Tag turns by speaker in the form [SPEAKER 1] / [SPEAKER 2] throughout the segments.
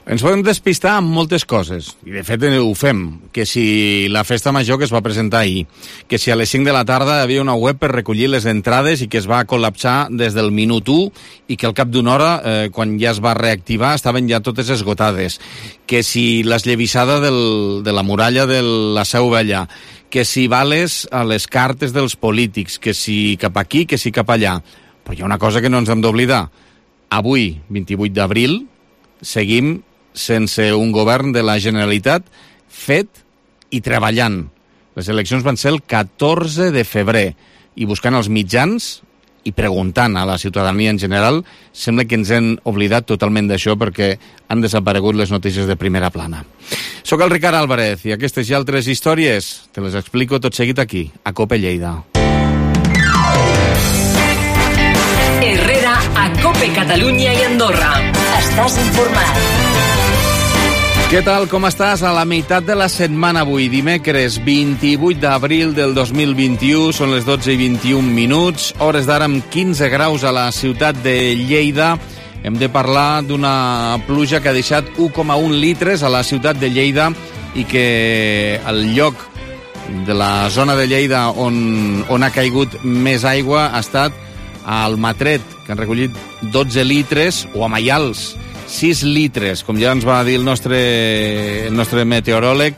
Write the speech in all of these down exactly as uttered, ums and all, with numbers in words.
[SPEAKER 1] Ens podem despistar amb moltes coses, i de fet ho fem, que si la festa major que es va presentar ahir, que si a les cinc de la tarda hi havia una web per recollir les entrades i que es va col·lapsar des del minut u i que al cap d'una hora, eh, quan ja es va reactivar, estaven ja totes esgotades, que si l'esllavissada del, de la muralla de la Seu Vella, que si vales a les cartes dels polítics, que si cap aquí, que si cap allà. Però hi ha una cosa que no ens hem d'oblidar. Avui, vint-i-vuit d'abril, seguim sense un govern de la Generalitat fet i treballant. Les eleccions van ser el catorze de febrer i buscant els mitjans i preguntant a la ciutadania en general, sembla que ens hem oblidat totalment d'això perquè han desaparegut les notícies de primera plana. Soc el Ricard Álvarez i aquestes i altres històries te les explico tot seguit aquí, a COPE Lleida.
[SPEAKER 2] Herrera a COPE Catalunya i Andorra. Estàs informat.
[SPEAKER 1] Què tal, com estàs? A la meitat de la setmana avui, dimecres vint-i-vuit d'abril del dos mil vint-i-u, són les dotze i vint-i-un minuts, hores d'ara amb quinze graus a la ciutat de Lleida. Hem de parlar d'una pluja que ha deixat u coma un litres a la ciutat de Lleida i que el lloc de la zona de Lleida on, on ha caigut més aigua ha estat a Almatret, que han recollit dotze litres, o a Maials, sis litres, com ja ens va dir el nostre, el nostre meteoròleg,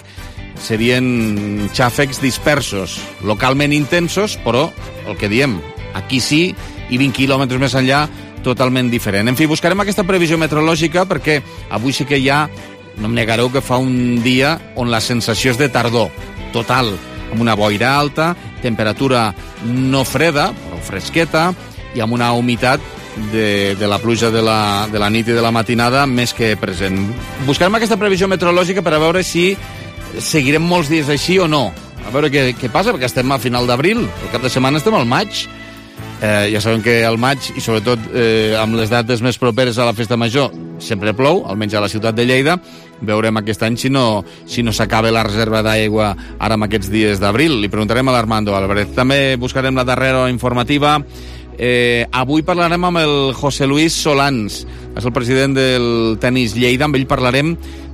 [SPEAKER 1] serien xàfecs dispersos, localment intensos, però el que diem, aquí sí, i vint quilòmetres més enllà, totalment diferent. En fi, buscarem aquesta previsió meteorològica perquè avui sí que ja, no em negareu que fa un dia on la sensació és de tardor, total, amb una boira alta, temperatura no freda, però fresqueta, i amb una humitat de, de la pluja de la, de la nit i de la matinada més que present. Buscarem aquesta previsió meteorològica per a veure si seguirem molts dies així o no. A veure què, què passa, perquè estem a final d'abril, el cap de setmana estem al maig. Eh, ja sabem que al maig, i sobretot eh, amb les dates més properes a la festa major, sempre plou, almenys a la ciutat de Lleida. Veurem aquest any si no, si no s'acaba la reserva d'aigua ara en aquests dies d'abril. Li preguntarem a l'Armando Álvarez. També buscarem la darrera informativa. Eh, avui parlarem amb el José Luis Solans, és el president del Tenis Lleida. Amb ell parlarem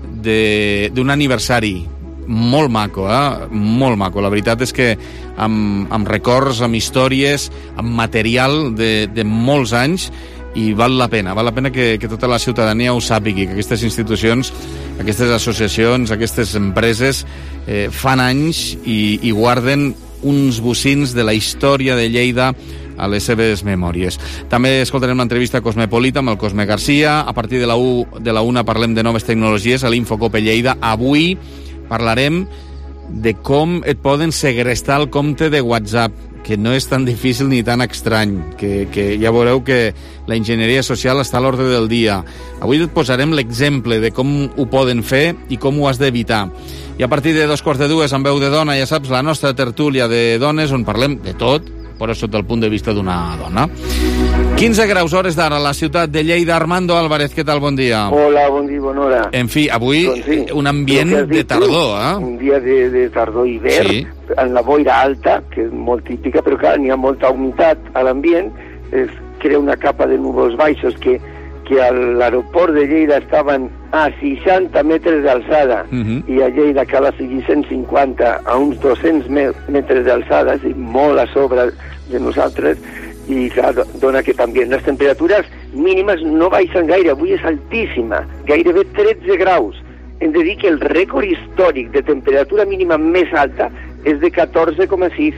[SPEAKER 1] d'un aniversari molt maco, eh? molt maco. La veritat és que amb, amb records, amb històries, amb material de, de molts anys, i val la pena, val la pena que, que tota la ciutadania ho sàpigui, que aquestes institucions, aquestes associacions, aquestes empreses eh, fan anys i, i guarden uns bocins de la història de Lleida a les seves memòries. També escoltarem l'entrevista Cosmopolita amb el Cosme Garcia. A partir de la, u, de la una parlem de noves tecnologies a l'Infocope Lleida. Avui parlarem de com et poden segrestar el compte de WhatsApp, que no és tan difícil ni tan estrany, que, que ja veureu que la enginyeria social està a l'ordre del dia. Avui et posarem l'exemple de com ho poden fer i com ho has d'evitar. I a partir de dos quarts de dues, amb veu de dona, ja saps, la nostra tertúlia de dones, on parlem de tot, però sota el punt de vista d'una dona. quinze graus, hores d'ara, a la ciutat de Lleida. Armando Álvarez, què tal? Bon dia.
[SPEAKER 3] Hola, bon dia, bona hora.
[SPEAKER 1] En fi, avui doncs sí, un ambient de tardor, eh?
[SPEAKER 3] Un dia de, de tardor hivern, sí. En la boira alta, que és molt típica, però clar, n'hi ha molta humitat a l'ambient, es crea una capa de núvols baixos que, que a l'aeroport de Lleida estaven a seixanta metres d'alçada, uh -huh. i a Lleida cal a seguir cent cinquanta a uns dos-cents metres d'alçada, és molt a sobre de nosaltres, i clar, dona que també les temperatures mínimes no baixen gaire, avui és altíssima, gairebé tretze graus. Hem de dir que el rècord històric de temperatura mínima més alta és de catorze coma sis,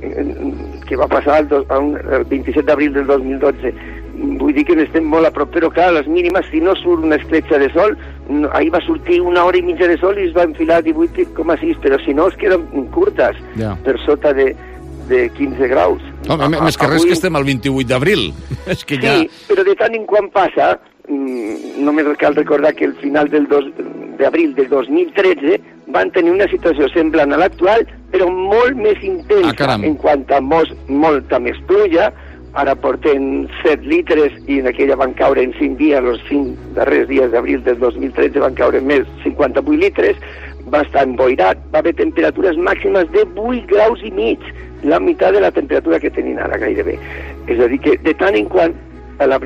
[SPEAKER 3] que va passar el, dos, el vint-i-set d'abril del dos mil dotze. Vull dir que n'estem molt a prop, però clar, les mínimes, si no surt una escletxa de sol, no, ahir va sortir una hora i mitja de sol i es va enfilar a divuit coma sis, però si no es queden curtes, yeah. per sota de, de quinze graus.
[SPEAKER 1] No, a, més que avui... res que estem al vint-i-vuit d'abril. És que ja...
[SPEAKER 3] Sí, però de tant en quan passa, mmm, només cal recordar que el final del dos d'abril del dos mil tretze van tenir una situació semblant a l'actual, però molt més intensa,
[SPEAKER 1] ah,
[SPEAKER 3] en quant a mos, molta més pluja. Ara porten set litres i en aquella van caure en cinc dies, els cinc darrers dies d'abril del dos mil tretze van caure més cinquanta-vuit litres, va estar emboirat, va haver temperatures màximes de vuit graus i mig, la meitat de la temperatura que tenen ara gairebé. És a dir que de tant en quant a l'abril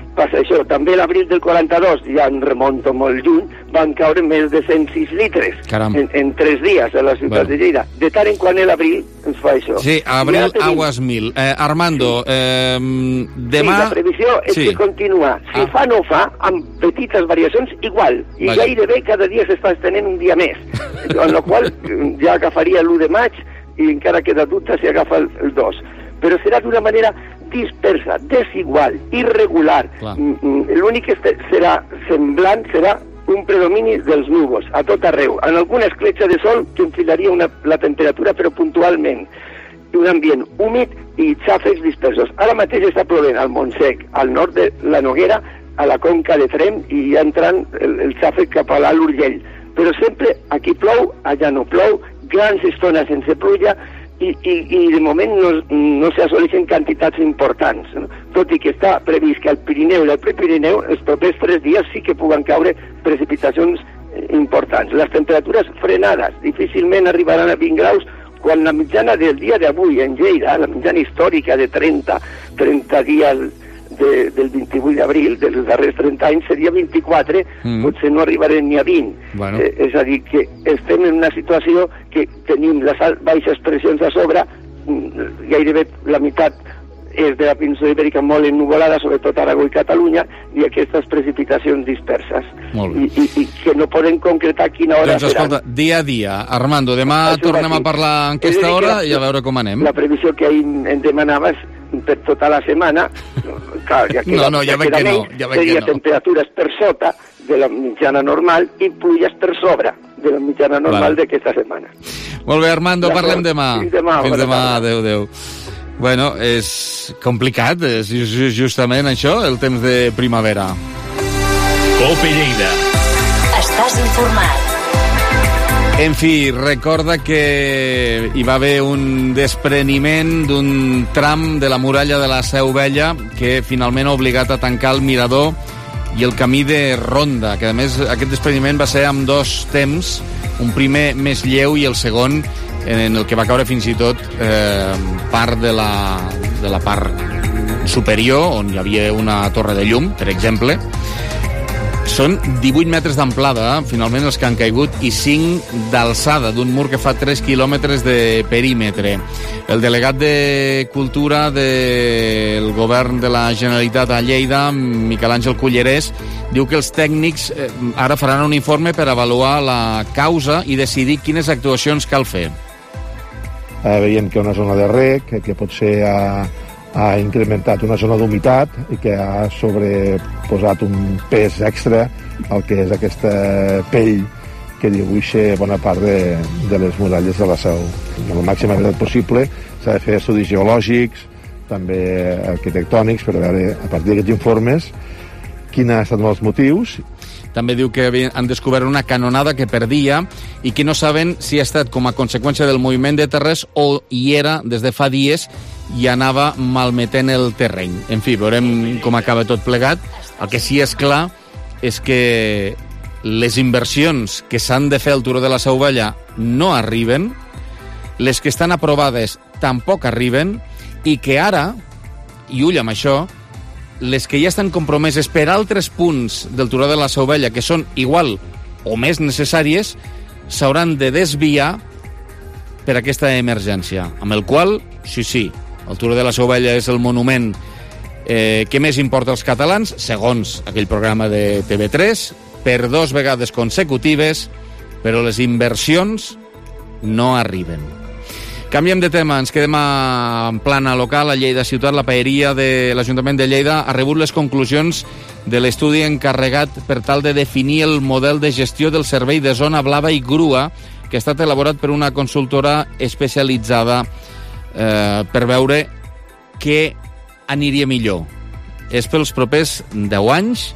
[SPEAKER 3] passa això. També l'abril del quaranta-dos, ja en remonto molt lluny, van caure més de cent sis litres en, en tres dies a la ciutat bueno. de Lleida. De tant en quant l'abril ens fa això.
[SPEAKER 1] Sí, abril, tenim... aguas mil. Eh, Armando, sí. eh, demà...
[SPEAKER 3] Sí, la previsió és sí. que continua. Si ah. fa no fa, amb petites variacions, igual. I Vaja. gairebé cada dia s'està estenent un dia més. Amb la qual ja agafaria l'u de maig i encara queda dubte si agafa el, el dos. Però serà d'una manera dispersa, desigual, irregular. L'únic que serà semblant serà un predomini dels núvols a tot arreu. En alguna escletxa de sol que enfilaria una, la temperatura, però puntualment. Un ambient húmid i xàfecs dispersos. Ara mateix està plovent al Montsec, al nord de la Noguera, a la conca de Tremp, i ja entrant el, el xàfec cap a l'Alt Urgell. Però sempre aquí plou, allà no plou, grans estones sense pluja, I, i, i de moment no, no s'assoleixen quantitats importants, no? Tot i que està previst que al Pirineu i al Prepirineu els propers tres dies sí que puguen caure precipitacions importants. Les temperatures frenades difícilment arribaran a vint graus quan la mitjana del dia d'avui en Lleida, la mitjana històrica de trenta, trenta dies de, del vint-i-vuit d'abril, dels darrers trenta anys, seria vint-i-quatre, mm. potser no arribarem ni a vint. Bueno. Eh, és a dir, que estem en una situació que tenim les baixes pressions a sobre, gairebé la meitat és de la península ibèrica molt ennuvolada, sobretot Aragó i Catalunya, i aquestes precipitacions disperses. I, i, I que no poden concretar quina hora
[SPEAKER 1] doncs, seran. Escolta, dia a dia. Armando, demà Això tornem a parlar en aquesta hora i a veure com anem.
[SPEAKER 3] La previsió que ahir em demanaves per tota la setmana, clar, ja queda,
[SPEAKER 1] no, no, ja veig que no, ja veig
[SPEAKER 3] seria
[SPEAKER 1] que no.
[SPEAKER 3] temperatures per sota de la mitjana normal i pluges per sobre de la mitjana normal vale. d'aquesta setmana.
[SPEAKER 1] Molt bé, Armando, parlem demà.
[SPEAKER 3] Fins demà.
[SPEAKER 1] Fins demà, adéu, adéu. Bueno, és complicat, és justament això, el temps de primavera.
[SPEAKER 2] Cope Lleida. Estàs informat.
[SPEAKER 1] En fi, recorda que hi va haver un despreniment d'un tram de la muralla de la Seu Vella que finalment ha obligat a tancar el mirador i el camí de ronda, que a més aquest despreniment va ser amb dos temps, un primer més lleu i el segon en el que va caure fins i tot eh, part de la, de la part superior, on hi havia una torre de llum, per exemple. Són divuit metres d'amplada, finalment els que han caigut, i cinc d'alçada d'un mur que fa tres quilòmetres de perímetre. El delegat de Cultura del govern de la Generalitat a Lleida, Miquel Àngel Cullerés, diu que els tècnics eh, ara faran un informe per avaluar la causa i decidir quines actuacions cal fer.
[SPEAKER 4] Eh, veiem que una zona de rec, que, que potser ha, ha incrementat una zona d'humitat i que ha sobreposat un pes extra al que és aquesta pell que dibuixa bona part de, de les muralles de la Seu. Amb la màxima veritat possible s'ha de fer estudis geològics, també arquitectònics, per veure, a partir d'aquests informes, quins han estat els motius.
[SPEAKER 1] També diu que han descobert una canonada que perdia i que no saben si ha estat com a conseqüència del moviment de terres o hi era des de fa dies i anava malmetent el terreny. En fi, veurem com acaba tot plegat. El que sí és clar és que les inversions que s'han de fer al Turó de la Seu Vella no arriben, les que estan aprovades tampoc arriben, i que ara, i ull amb això, les que ja estan compromeses per altres punts del Turó de la Seu Vella, que són igual o més necessàries, s'hauran de desviar per aquesta emergència, amb el qual, sí, sí, el Turó de la Seu Vella és el monument eh, que més importa als catalans, segons aquell programa de T V tres, per dos vegades consecutives, però les inversions no arriben. Canviem de tema, ens quedem en plana local. A Lleida Ciutat, la paeria de l'Ajuntament de Lleida ha rebut les conclusions de l'estudi encarregat per tal de definir el model de gestió del servei de zona blava i grua, que ha estat elaborat per una consultora especialitzada eh, per veure què aniria millor. És pels propers deu anys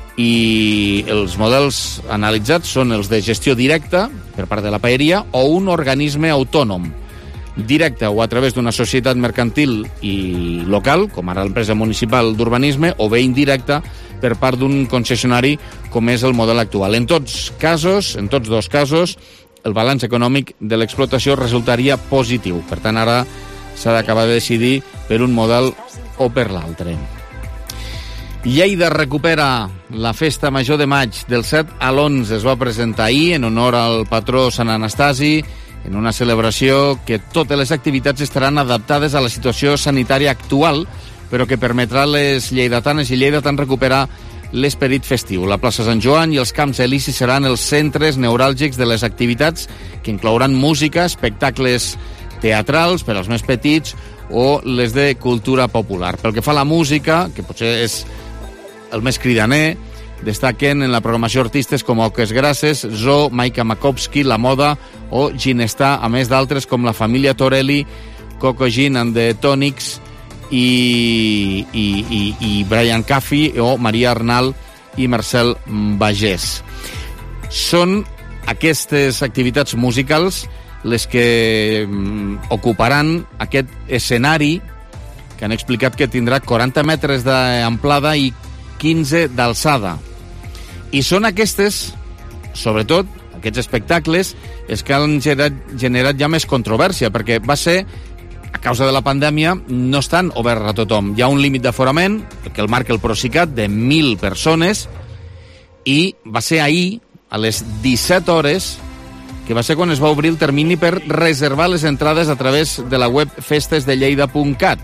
[SPEAKER 1] i els models analitzats són els de gestió directa per part de la paeria o un organisme autònom, directe o a través d'una societat mercantil i local, com ara l'empresa municipal d'urbanisme, o bé indirecta per part d'un concessionari, com és el model actual. En tots casos, en tots dos casos, el balanç econòmic de l'explotació resultaria positiu. Per tant, ara s'ha d'acabar de decidir per un model o per l'altre. Lleida recupera la festa major de maig del set a l'onze. Es va presentar ahir en honor al patró Sant Anastasi, en una celebració que totes les activitats estaran adaptades a la situació sanitària actual, però que permetrà a les lleidatanes i lleidatans recuperar l'esperit festiu. La plaça Sant Joan i els Camps Elisis seran els centres neuràlgics de les activitats, que inclouran música, espectacles teatrals per als més petits o les de cultura popular. Pel que fa a la música, que potser és el més cridaner, destaquen en la programació artistes com Oques Grasses, Zo, Maika Makowski, La Moda o Ginestar, a més d'altres com la família Torelli, Coco Gin and the Tonics i, i, i, i Brian Caffi o Maria Arnal i Marcel Bagés. Són aquestes activitats musicals les que mm, ocuparan aquest escenari que han explicat que tindrà quaranta metres d'amplada i quinze d'alçada. I són aquestes, sobretot, aquests espectacles, els que han generat, generat ja més controvèrsia, perquè va ser, a causa de la pandèmia, no estan oberts a tothom. Hi ha un límit d'aforament, que el marca el Procicat, de mil persones, i va ser ahir, a les disset hores, que va ser quan es va obrir el termini per reservar les entrades a través de la web festes de lleida punt cat.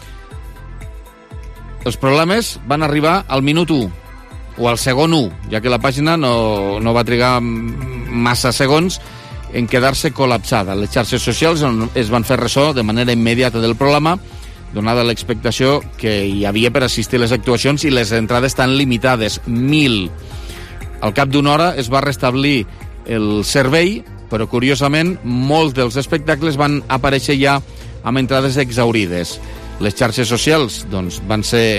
[SPEAKER 1] Els problemes van arribar al minut u, o al segon u, ja que la pàgina no, no va trigar massa segons en quedar-se col·lapsada. Les xarxes socials es van fer ressò de manera immediata del problema, donada l'expectació que hi havia per assistir a les actuacions i les entrades tan limitades, mil. Al cap d'una hora es va restablir el servei, però curiosament molts dels espectacles van aparèixer ja amb entrades exaurides. Les xarxes socials doncs, van ser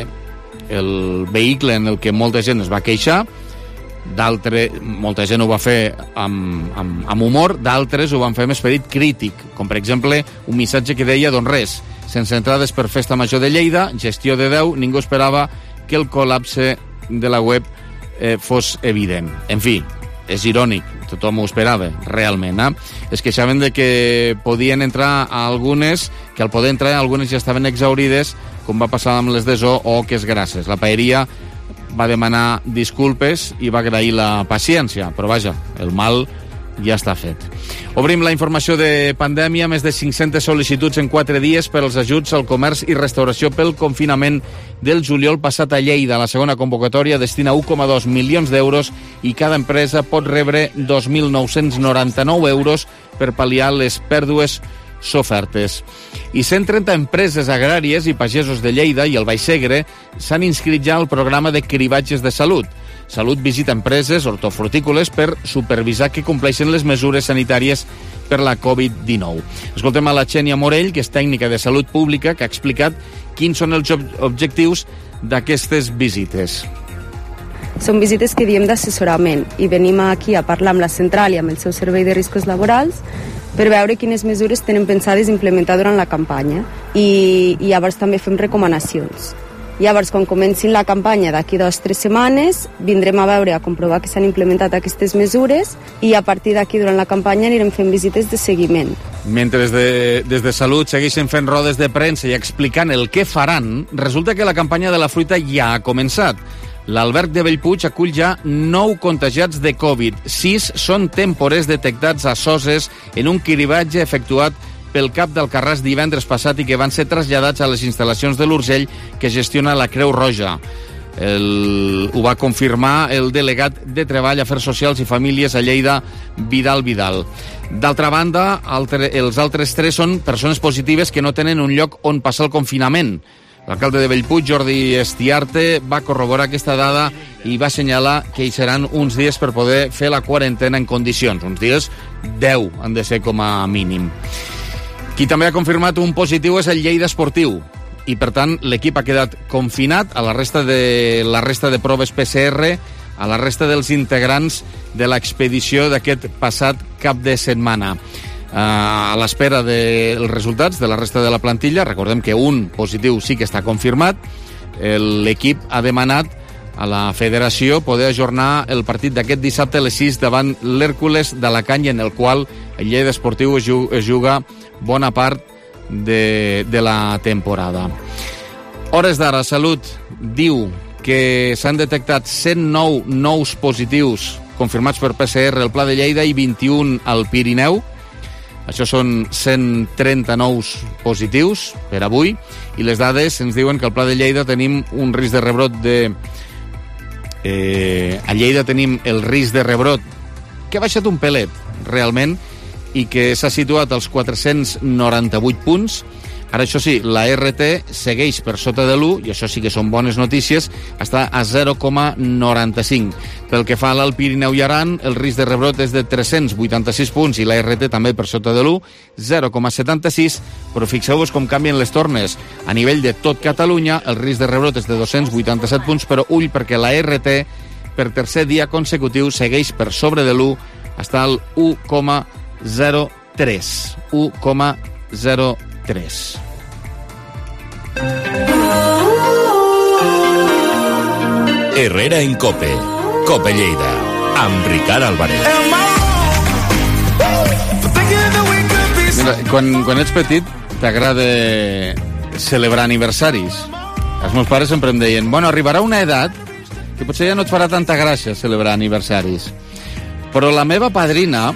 [SPEAKER 1] el vehicle en el que molta gent es va queixar, d'altre, molta gent ho va fer amb, amb, amb humor, d'altres ho van fer amb esperit crític, com per exemple un missatge que deia, doncs res, sense entrades per Festa Major de Lleida, gestió de Déu, ningú esperava que el col·lapse de la web eh, fos evident. En fi, és irònic, tothom ho esperava, realment. Eh? Es queixaven de que podien entrar a algunes, que al poder entrar algunes ja estaven exaurides, com va passar amb les de Zo o Oques Grasses. La paeria va demanar disculpes i va agrair la paciència, però vaja, el mal ja està fet. Obrim la informació de pandèmia. Més de cinc-centes sol·licituds en quatre dies per als ajuts al comerç i restauració pel confinament del juliol passat a Lleida. La segona convocatòria destina un coma dos milions d'euros i cada empresa pot rebre dos mil nou-cents noranta-nou euros per pal·liar les pèrdues sofertes. I cent trenta empreses agràries i pagesos de Lleida i el Baix Segre s'han inscrit ja al programa de cribatges de salut. Salut visita empreses hortofrutícoles per supervisar que compleixen les mesures sanitàries per la covid dinou. Escoltem a la Xènia Morell, que és tècnica de salut pública, que ha explicat quins són els objectius d'aquestes visites.
[SPEAKER 5] Són visites que diem d'assessorament i venim aquí a parlar amb la central i amb el seu servei de riscos laborals per veure quines mesures tenen pensades implementar durant la campanya i, i llavors també fem recomanacions. Llavors, quan comencin la campanya d'aquí dues o tres setmanes, vindrem a veure, a comprovar que s'han implementat aquestes mesures i a partir d'aquí, durant la campanya, anirem fent visites de seguiment.
[SPEAKER 1] Mentre des de, des de Salut segueixen fent rodes de premsa i explicant el que faran, resulta que la campanya de la fruita ja ha començat. L'Alberg de Bellpuig acull ja nou contagiats de Covid. Sis són temporers detectats a Soses en un cribatge efectuat pel cap d'Alcarràs divendres passat i que van ser traslladats a les instal·lacions de l'Urgell que gestiona la Creu Roja. El, ho va confirmar el delegat de Treball, Afers Socials i Famílies a Lleida, Vidal Vidal. D'altra banda, altre, els altres tres són persones positives que no tenen un lloc on passar el confinament. L'alcalde de Bellpuig, Jordi Estiarte, va corroborar aquesta dada i va assenyalar que hi seran uns dies per poder fer la quarantena en condicions. Uns dies, deu han de ser com a mínim. Qui també ha confirmat un positiu és el Lleida Esportiu i, per tant, l'equip ha quedat confinat a la resta de, la resta de proves P C R, a la resta dels integrants de l'expedició d'aquest passat cap de setmana. Uh, a l'espera dels resultats de la resta de la plantilla, recordem que un positiu sí que està confirmat, l'equip ha demanat a la federació poder ajornar el partit d'aquest dissabte a les sis davant l'Hèrcules d'Alacant, en el qual el Lleida Esportiu es juga bona part de, de la temporada. Hores d'ara, Salut diu que s'han detectat cent nou nous positius confirmats per P C R al Pla de Lleida i vint-i-un al Pirineu. Això són cent trenta nous positius per avui, i les dades ens diuen que al Pla de Lleida tenim un risc de rebrot de... Eh, a Lleida tenim el risc de rebrot que ha baixat un pelet, realment, i que s'ha situat als quatre-cents noranta-vuit punts. Ara, això sí, la R T segueix per sota de l'u, i això sí que són bones notícies, està a zero coma noranta-cinc. Pel que fa a l'Alt Pirineu i Aran, el risc de rebrot és de tres-cents vuitanta-sis punts i la R T també per sota de l'u, zero coma setanta-sis, però fixeu-vos com canvien les tornes. A nivell de tot Catalunya, el risc de rebrot és de dos-cents vuitanta-set punts, però ull, perquè la R T, per tercer dia consecutiu, segueix per sobre de l'u, està al u coma zero tres. u coma zero tres.
[SPEAKER 2] Herrera en Cope. Cope Lleida. Amb Ricard Álvarez.
[SPEAKER 1] Mira, quan, quan ets petit t'agrada celebrar aniversaris. Els meus pares sempre em deien, bueno, arribarà una edat que potser ja no et farà tanta gràcia celebrar aniversaris. Però la meva padrina,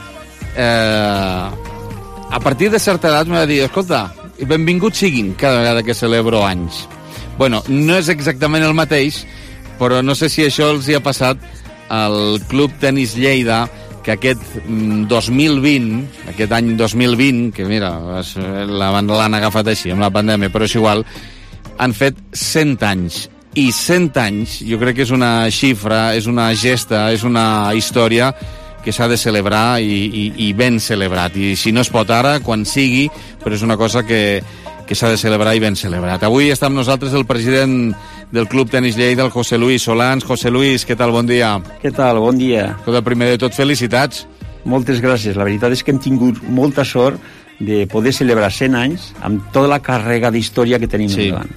[SPEAKER 1] eh, a partir de certa edat, m'ha de dir, escolta, benvinguts siguin cada vegada que celebro anys. Bueno, no és exactament el mateix, però no sé si això els hi ha passat al Club Tenis Lleida, que aquest dos mil vint, aquest any dos mil vint, que mira, l'han agafat així, amb la pandèmia, però és igual, han fet cent anys. I cent anys, jo crec que és una xifra, és una gesta, és una història que s'ha de celebrar i, i, i ben celebrat. I si no es pot ara, quan sigui, però és una cosa que, que s'ha de celebrar i ben celebrat. Avui està amb nosaltres el president del Club Tenis Lleida, el José Luis Solans. José Luis, què tal? Bon dia.
[SPEAKER 6] Què tal? Bon dia.
[SPEAKER 1] Tot primer de tot, felicitats.
[SPEAKER 6] Moltes gràcies. La veritat és que hem tingut molta sort de poder celebrar cent anys amb tota la càrrega d'història que tenim sí. endavant.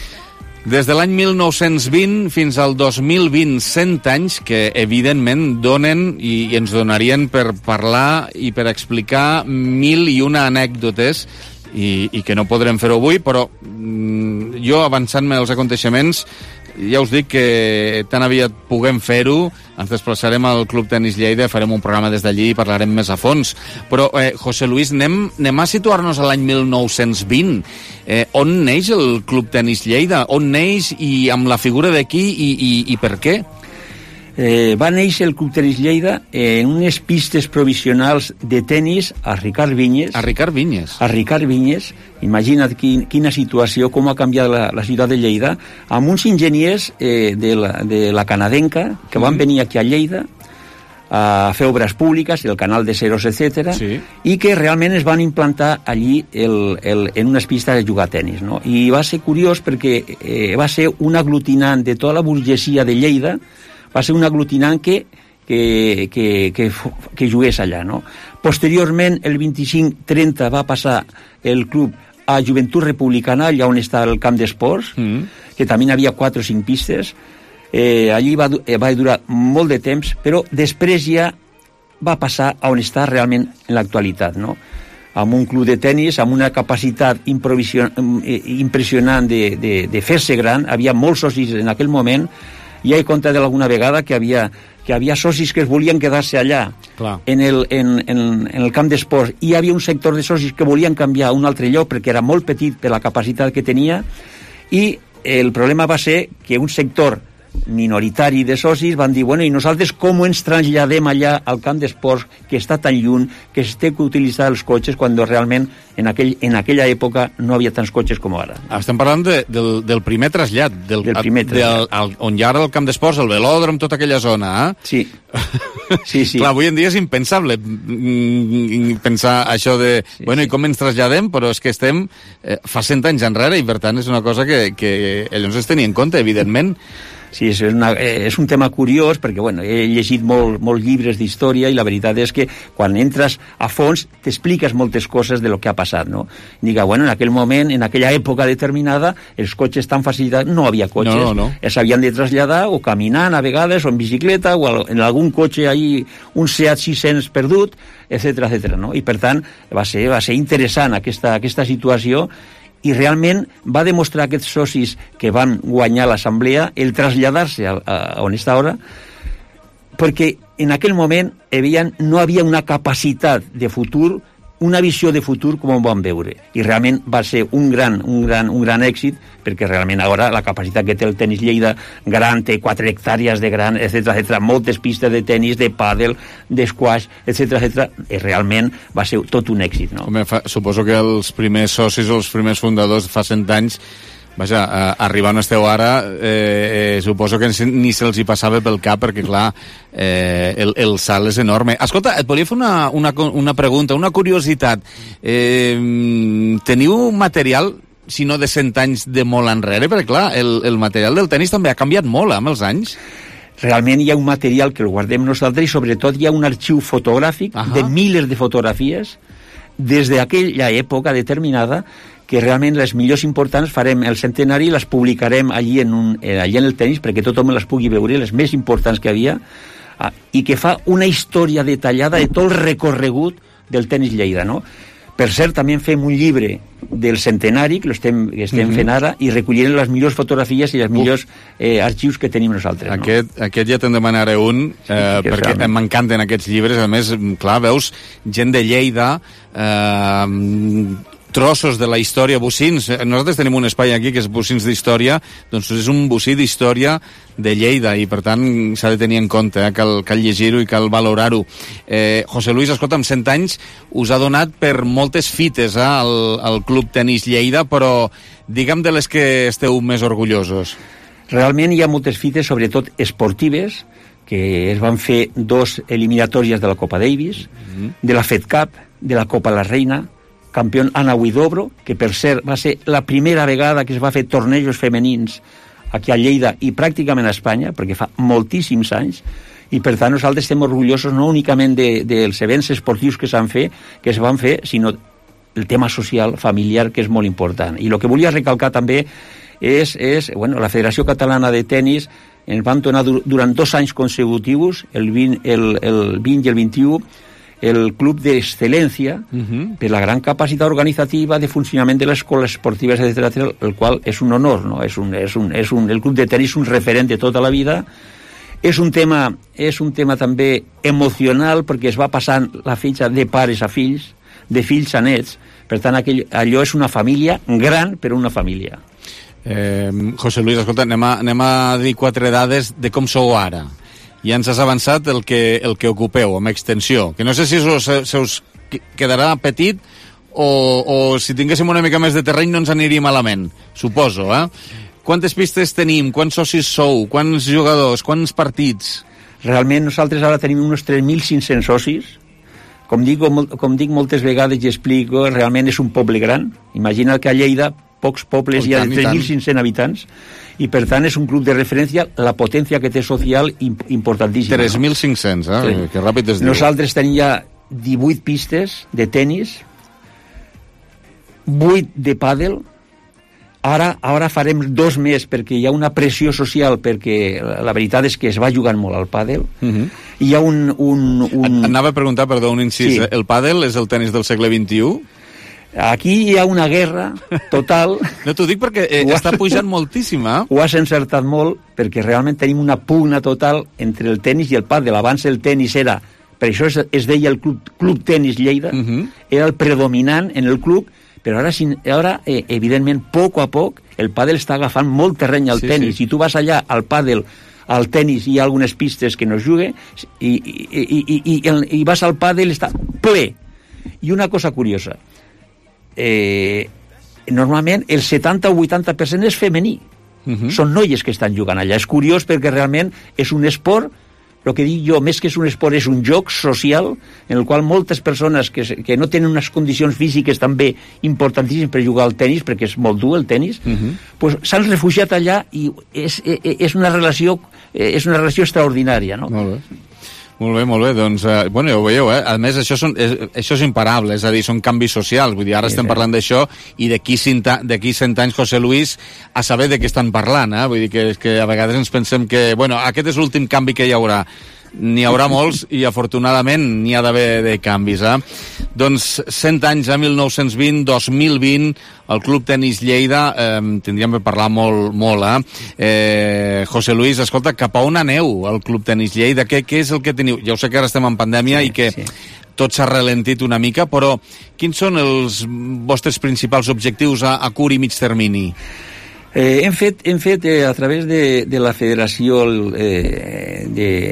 [SPEAKER 1] Des de l'any mil nou-cents vint fins al dos mil vint, cent anys que, evidentment, donen i, i ens donarien per parlar i per explicar mil i una anècdotes i, i que no podrem fer-ho avui, però mm, jo, avançant-me als aconteixements, ja us dic que tan aviat puguem fer-ho, ens desplaçarem al Club Tenis Lleida, farem un programa des d'allí i parlarem més a fons. Però, eh, José Luis, anem, anem a situar-nos a l'any mil nou-cents vint. Eh, on neix el Club Tenis Lleida? On neix i amb la figura de qui i, i, i per què?
[SPEAKER 6] Eh, va néixer el Club Tenis Lleida en unes pistes provisionals de tenis a Ricard Vinyes.
[SPEAKER 1] A Ricard Vinyes.
[SPEAKER 6] A Ricard Vinyes. Imagina't quin, quina situació, com ha canviat la, la ciutat de Lleida, amb uns enginyers eh, de, la, de la canadenca que van mm. venir aquí a Lleida a fer obres públiques, el canal de Ceros, etcètera, sí. i que realment es van implantar allí el, el, en unes pistes de jugar a tenis, no? I va ser curiós perquè eh, va ser un aglutinant de tota la burgesia de Lleida, va ser un aglutinant que, que, que, que, que jugués allà, no? Posteriorment, el vint-i-cinc trenta va passar el club a Joventut Republicana, allà on està el camp d'esports, mm. que també hi havia quatre o cinc pistes. Eh, allí va, eh, va durar molt de temps, però després ja va passar a on està realment en l'actualitat, no? Amb un club de tenis, amb una capacitat impressionant de, de, de fer-se gran. Havia molts socis en aquell moment. Ja he contat alguna vegada que havia, que havia socis que es volien quedar-se allà en el, en, en, en el camp d'esports, i hi havia un sector de socis que volien canviar a un altre lloc perquè era molt petit per la capacitat que tenia, i el problema va ser que un sector minoritari de socis van dir, bueno, i nosaltres com ens traslladem allà al camp d'esports que està tan lluny, que es té que utilitzar els cotxes, quan realment en, aquell, en aquella època no havia tants cotxes com ara.
[SPEAKER 1] Estem parlant de, del, del primer trasllat, del,
[SPEAKER 6] del primer trasllat.
[SPEAKER 1] Del, el, on hi ha ara el camp d'esports, el velòdrom, tota aquella zona, eh?
[SPEAKER 6] Sí. Sí, sí.
[SPEAKER 1] Clar, avui en dia és impensable pensar això de, sí, bueno, sí. i com ens traslladem, però és que estem eh, fa cent anys enrere, i per tant és una cosa que, que llavors es tenia en compte, evidentment.
[SPEAKER 6] Sí, és, una, és un tema curiós perquè, bueno, he llegit molt, molts llibres d'història i la veritat és que quan entres a fons t'expliques moltes coses de lo que ha passat, no? Diga, bueno, en aquell moment, en aquella època determinada, els cotxes tan facilitats, no havia cotxes,
[SPEAKER 1] no, no, no.
[SPEAKER 6] Els havien de traslladar o caminant a vegades, o en bicicleta, o en algun cotxe ahí, un Seat sis-cents perdut, etcètera, etcètera, no? I per tant, va ser, va ser interessant aquesta, aquesta situació. i realment va demostrar a aquests socis que van guanyar l'assemblea el traslladar-se a, a, a on està ara, perquè en aquell moment havien, no havia una capacitat de futur, una visió de futur com ho vam veure. I realment va ser un gran, un gran, un gran èxit, perquè realment ara la capacitat que té el tenis Lleida gran, té quatre hectàrees de gran, etcètera, etcètera, moltes pistes de tenis, de pàdel, d'esquash, etcètera, etcètera, i realment va ser tot un èxit, no?
[SPEAKER 1] Home, fa, suposo que els primers socis o els primers fundadors fa cent anys, vaja, eh, arribar on esteu ara, eh, eh, suposo que ni se'ls hi passava pel cap, perquè, clar, eh, el, el salt és enorme. Escolta, et volia fer una, una, una pregunta, una curiositat. Eh, teniu material, si no de cent anys, de molt enrere? Perquè, clar, el, el material del tenis també ha canviat molt, eh, amb els anys.
[SPEAKER 6] Realment hi ha un material que el guardem nosaltres i sobretot hi ha un arxiu fotogràfic uh-huh. de milers de fotografies des d'aquella època determinada, que realment les millors importants farem el centenari i les publicarem allí en, un, allí en el tenis perquè tothom les pugui veure, les més importants que havia, ah, i que fa una història detallada de tot el recorregut del tenis Lleida, no? Per cert, també fem un llibre del centenari, que estem, que estem mm-hmm. fent ara, i recollirem les millors fotografies i els millors eh, arxius que tenim nosaltres.
[SPEAKER 1] Aquest, no? aquest ja te'n demanaré un, eh, sí, perquè realment m'encanten aquests llibres. A més, clar, veus gent de Lleida, eh, trossos de la història, bocins. Nosaltres tenim un espai aquí que és bocins d'història, doncs és un bocí d'història de Lleida i per tant s'ha de tenir en compte, eh? cal, cal llegir-ho i cal valorar-ho. Eh, José Luis, escolta, amb cent anys us ha donat per moltes fites eh, al, al Club Tenis Lleida, però digue'm de les que esteu més orgullosos.
[SPEAKER 6] Realment hi ha moltes fites, sobretot esportives, que es van fer dos eliminatòries de la Copa Davis, mm-hmm. de la Fed Cup, de la Copa La Reina, campió Anna Huidobro, que per cert va ser la primera vegada que es va fer tornejos femenins aquí a Lleida i pràcticament a Espanya, perquè fa moltíssims anys, i per tant nosaltres estem orgullosos no únicament de, dels events esportius que s'han fet, que es van fer, sinó el tema social, familiar, que és molt important. I el que volia recalcar també és, és bueno, la Federació Catalana de Tenis ens van donar durant dos anys consecutius, el vint, el, el vint i el vint-i-u, el Club d'Excel·lència, uh-huh. per la gran capacitat organitzativa de funcionament de les escoles esportives, etcètera, el qual és un honor, no? És un, és un, és un, el Club de Tenis és un referent de tota la vida. És un tema, és un tema també emocional, perquè es va passant la fitxa de pares a fills, de fills a nets, per tant, aquell, allò és una família gran, però una família.
[SPEAKER 1] Eh, José Luis, escolta, anem a, anem a dir quatre dades de com sou ara. Ja ens has avançat el que, el que ocupeu, amb extensió, que no sé si us, se us quedarà petit o, o si tinguéssim una mica més de terreny no ens aniria malament, suposo, eh? Quantes pistes tenim? Quants socis sou? Quants jugadors? Quants partits?
[SPEAKER 6] Realment nosaltres ara tenim uns tres mil cinc-cents socis. Com dic, com dic moltes vegades i explico, realment és un poble gran. Imagina que a Lleida pocs pobles, hi ha tres mil cinc-cents habitants, i per tant és un club de referència, la potència que té social importantíssima.
[SPEAKER 1] tres mil cinc-cents, eh? Sí. Que ràpid es diu.
[SPEAKER 6] Nosaltres tenim ja divuit pistes de tenis, vuit de pàdel, ara, ara farem dos més perquè hi ha una pressió social, perquè la veritat és que es va jugant molt al pàdel. Uh-huh. Hi ha un, un, un...
[SPEAKER 1] Anava a preguntar, perdó, un incís, sí. El pàdel és el tenis del segle vint-i-u?
[SPEAKER 6] Aquí hi ha una guerra total.
[SPEAKER 1] No t'ho dic perquè eh, has... està pujant moltíssim, eh?
[SPEAKER 6] Ho has encertat molt, perquè realment tenim una pugna total entre el tenis i el pàdel. Abans el tenis era, per això es, es deia el Club, Club Tenis Lleida, uh-huh. era el predominant en el club, però ara, ara eh, evidentment, poc a poc, el pàdel està agafant molt terreny al sí, tenis. Sí. Si tu vas allà al pàdel, al tenis, hi ha algunes pistes que no es juguen, i, i, i, i, i, i vas al pàdel, està ple. I una cosa curiosa, Eh, normalment el setanta o vuitanta per cent és femení. Uh-huh. Són noies que estan jugant allà. És curiós perquè realment és un esport, el que dic jo, més que és un esport, és un joc social en el qual moltes persones que, que no tenen unes condicions físiques també importantíssimes per jugar al tenis, perquè és molt dur el tenis, uh-huh. pues, s'han refugiat allà i és, és, una relació, és una relació extraordinària, no?
[SPEAKER 1] Molt bé. Molt bé, molt bé, doncs, eh, bueno, ja ho veieu, eh? A més, això, són, és, això és imparable, és a dir, són canvis socials, vull dir, ara sí, estem sí. parlant d'això, i d'aquí cent anys, José Luis, a saber de què estan parlant, eh? Vull dir que, que a vegades ens pensem que, bueno, aquest és l'últim canvi que hi haurà. n'hi haurà molts i afortunadament n'hi ha d'haver de canvis, eh? Doncs cent anys, a mil nou-cents vint, dos mil vint, el Club Tenis Lleida, eh, tindríem de parlar molt, molt, eh? eh? José Luis, escolta, cap a on aneu el Club Tenis Lleida? Què, què és el que teniu? Ja ho sé que ara estem en pandèmia sí, i que sí. tot s'ha ralentit una mica, però quins són els vostres principals objectius a, a curt i mig termini?
[SPEAKER 6] Eh, hem fet, hem fet eh, a través de, de la Federació eh,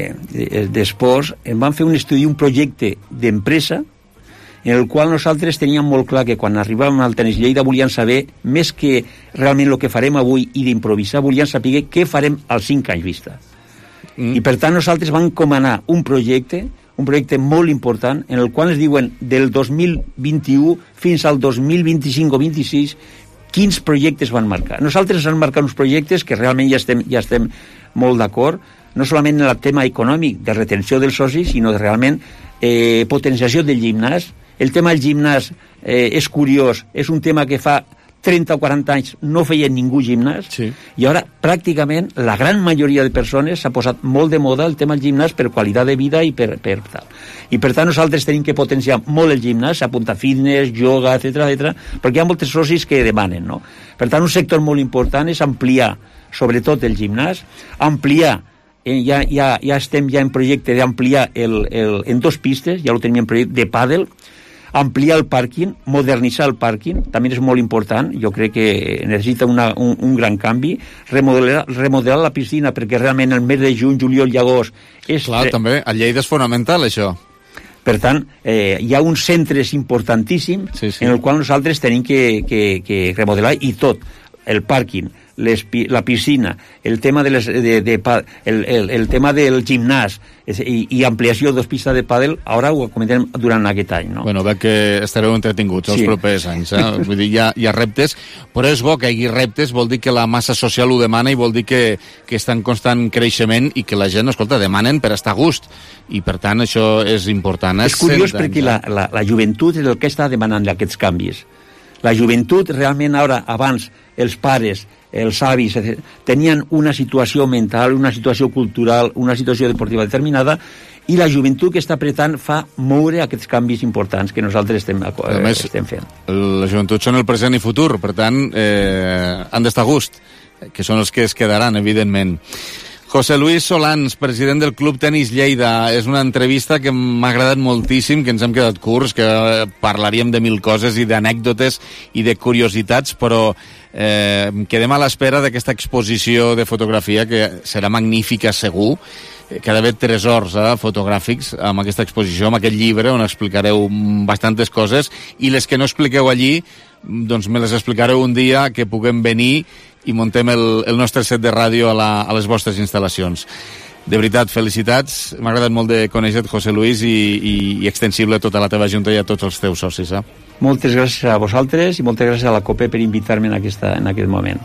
[SPEAKER 6] d'Esports, de, de, em van fer un estudi, un projecte d'empresa, en el qual nosaltres teníem molt clar que quan arribàvem al Tenis Lleida volien saber, més que realment el que farem avui i d'improvisar, volien saber què farem als cinc anys vista. Mm. I per tant nosaltres vam encomanar un projecte, un projecte molt important, en el qual ens diuen del dos mil vint-i-u fins al dos mil vint-i-cinc o vint-i-sis quins projectes van marcar. Nosaltres hem marcat uns projectes que realment ja estem, ja estem molt d'acord, no solament en el tema econòmic de retenció dels socis, sinó de realment eh, potenciació del gimnàs. El tema del gimnàs eh, és curiós, és un tema que fa trenta o quaranta anys no feia ningú gimnàs, sí. i ara pràcticament la gran majoria de persones s'ha posat molt de moda el tema del gimnàs per qualitat de vida i per, per tal. I per tant nosaltres tenim que potenciar molt el gimnàs, apuntar fitness, yoga, etcètera, etcètera, perquè hi ha moltes socis que demanen, no? Per tant, un sector molt important és ampliar, sobretot el gimnàs, ampliar eh, ja, ja, ja estem ja en projecte d'ampliar el, el, en dos pistes, ja ho tenim en projecte de pàdel, ampliar el pàrquing, modernitzar el pàrquing, també és molt important, jo crec que necessita una, un, un gran canvi, remodelar, remodelar la piscina, perquè realment el mes de juny, juliol i agost... És
[SPEAKER 1] Clar, tre... també, a Lleida és fonamental, això.
[SPEAKER 6] Per tant, eh, hi ha uns centres importantíssims sí, sí. en el qual nosaltres tenim que, que, que remodelar, i tot, el pàrquing, les, la piscina, el tema, de les, de, de, el, el, el tema del gimnàs i, i ampliació de dos pistes de pàdel, ara ho comentem durant aquest any, no?
[SPEAKER 1] Bueno, veig que estareu entretinguts els sí. propers anys, eh? Vull dir, hi ha, hi ha reptes, però és bo que hi hagi reptes, vol dir que la massa social ho demana i vol dir que, que està en constant creixement i que la gent, escolta, demanen per estar a gust, i per tant això és important.
[SPEAKER 6] És curiós perquè la, la, la joventut és el que està demanant aquests canvis. La joventut realment ara, abans, els pares, els avis, etcètera, tenien una situació mental, una situació cultural, una situació deportiva determinada, i la joventut que està apretant fa moure aquests canvis importants que nosaltres estem, eh, més, estem fent.
[SPEAKER 1] La joventut són el present i futur, per tant, eh, han d'estar a gust, que són els que es quedaran, evidentment. José Luis Solans, president del Club Tenis Lleida. És una entrevista que m'ha agradat moltíssim, que ens hem quedat curts, que parlaríem de mil coses i d'anècdotes i de curiositats, però eh, quedem a l'espera d'aquesta exposició de fotografia, que serà magnífica segur, que ha d'haver tresors eh, fotogràfics amb aquesta exposició, amb aquest llibre on explicareu bastantes coses, i les que no expliqueu allí, doncs me les explicareu un dia que puguem venir i muntem el, el nostre set de ràdio a, la, a les vostres instal·lacions. De veritat, felicitats. M'ha agradat molt de conèixer-te, José Luis, i, i, i extensible a tota la teva junta i a tots els teus socis. Eh?
[SPEAKER 6] Moltes gràcies a vosaltres i moltes gràcies a la COPE per invitar-me en, aquesta, en aquest moment.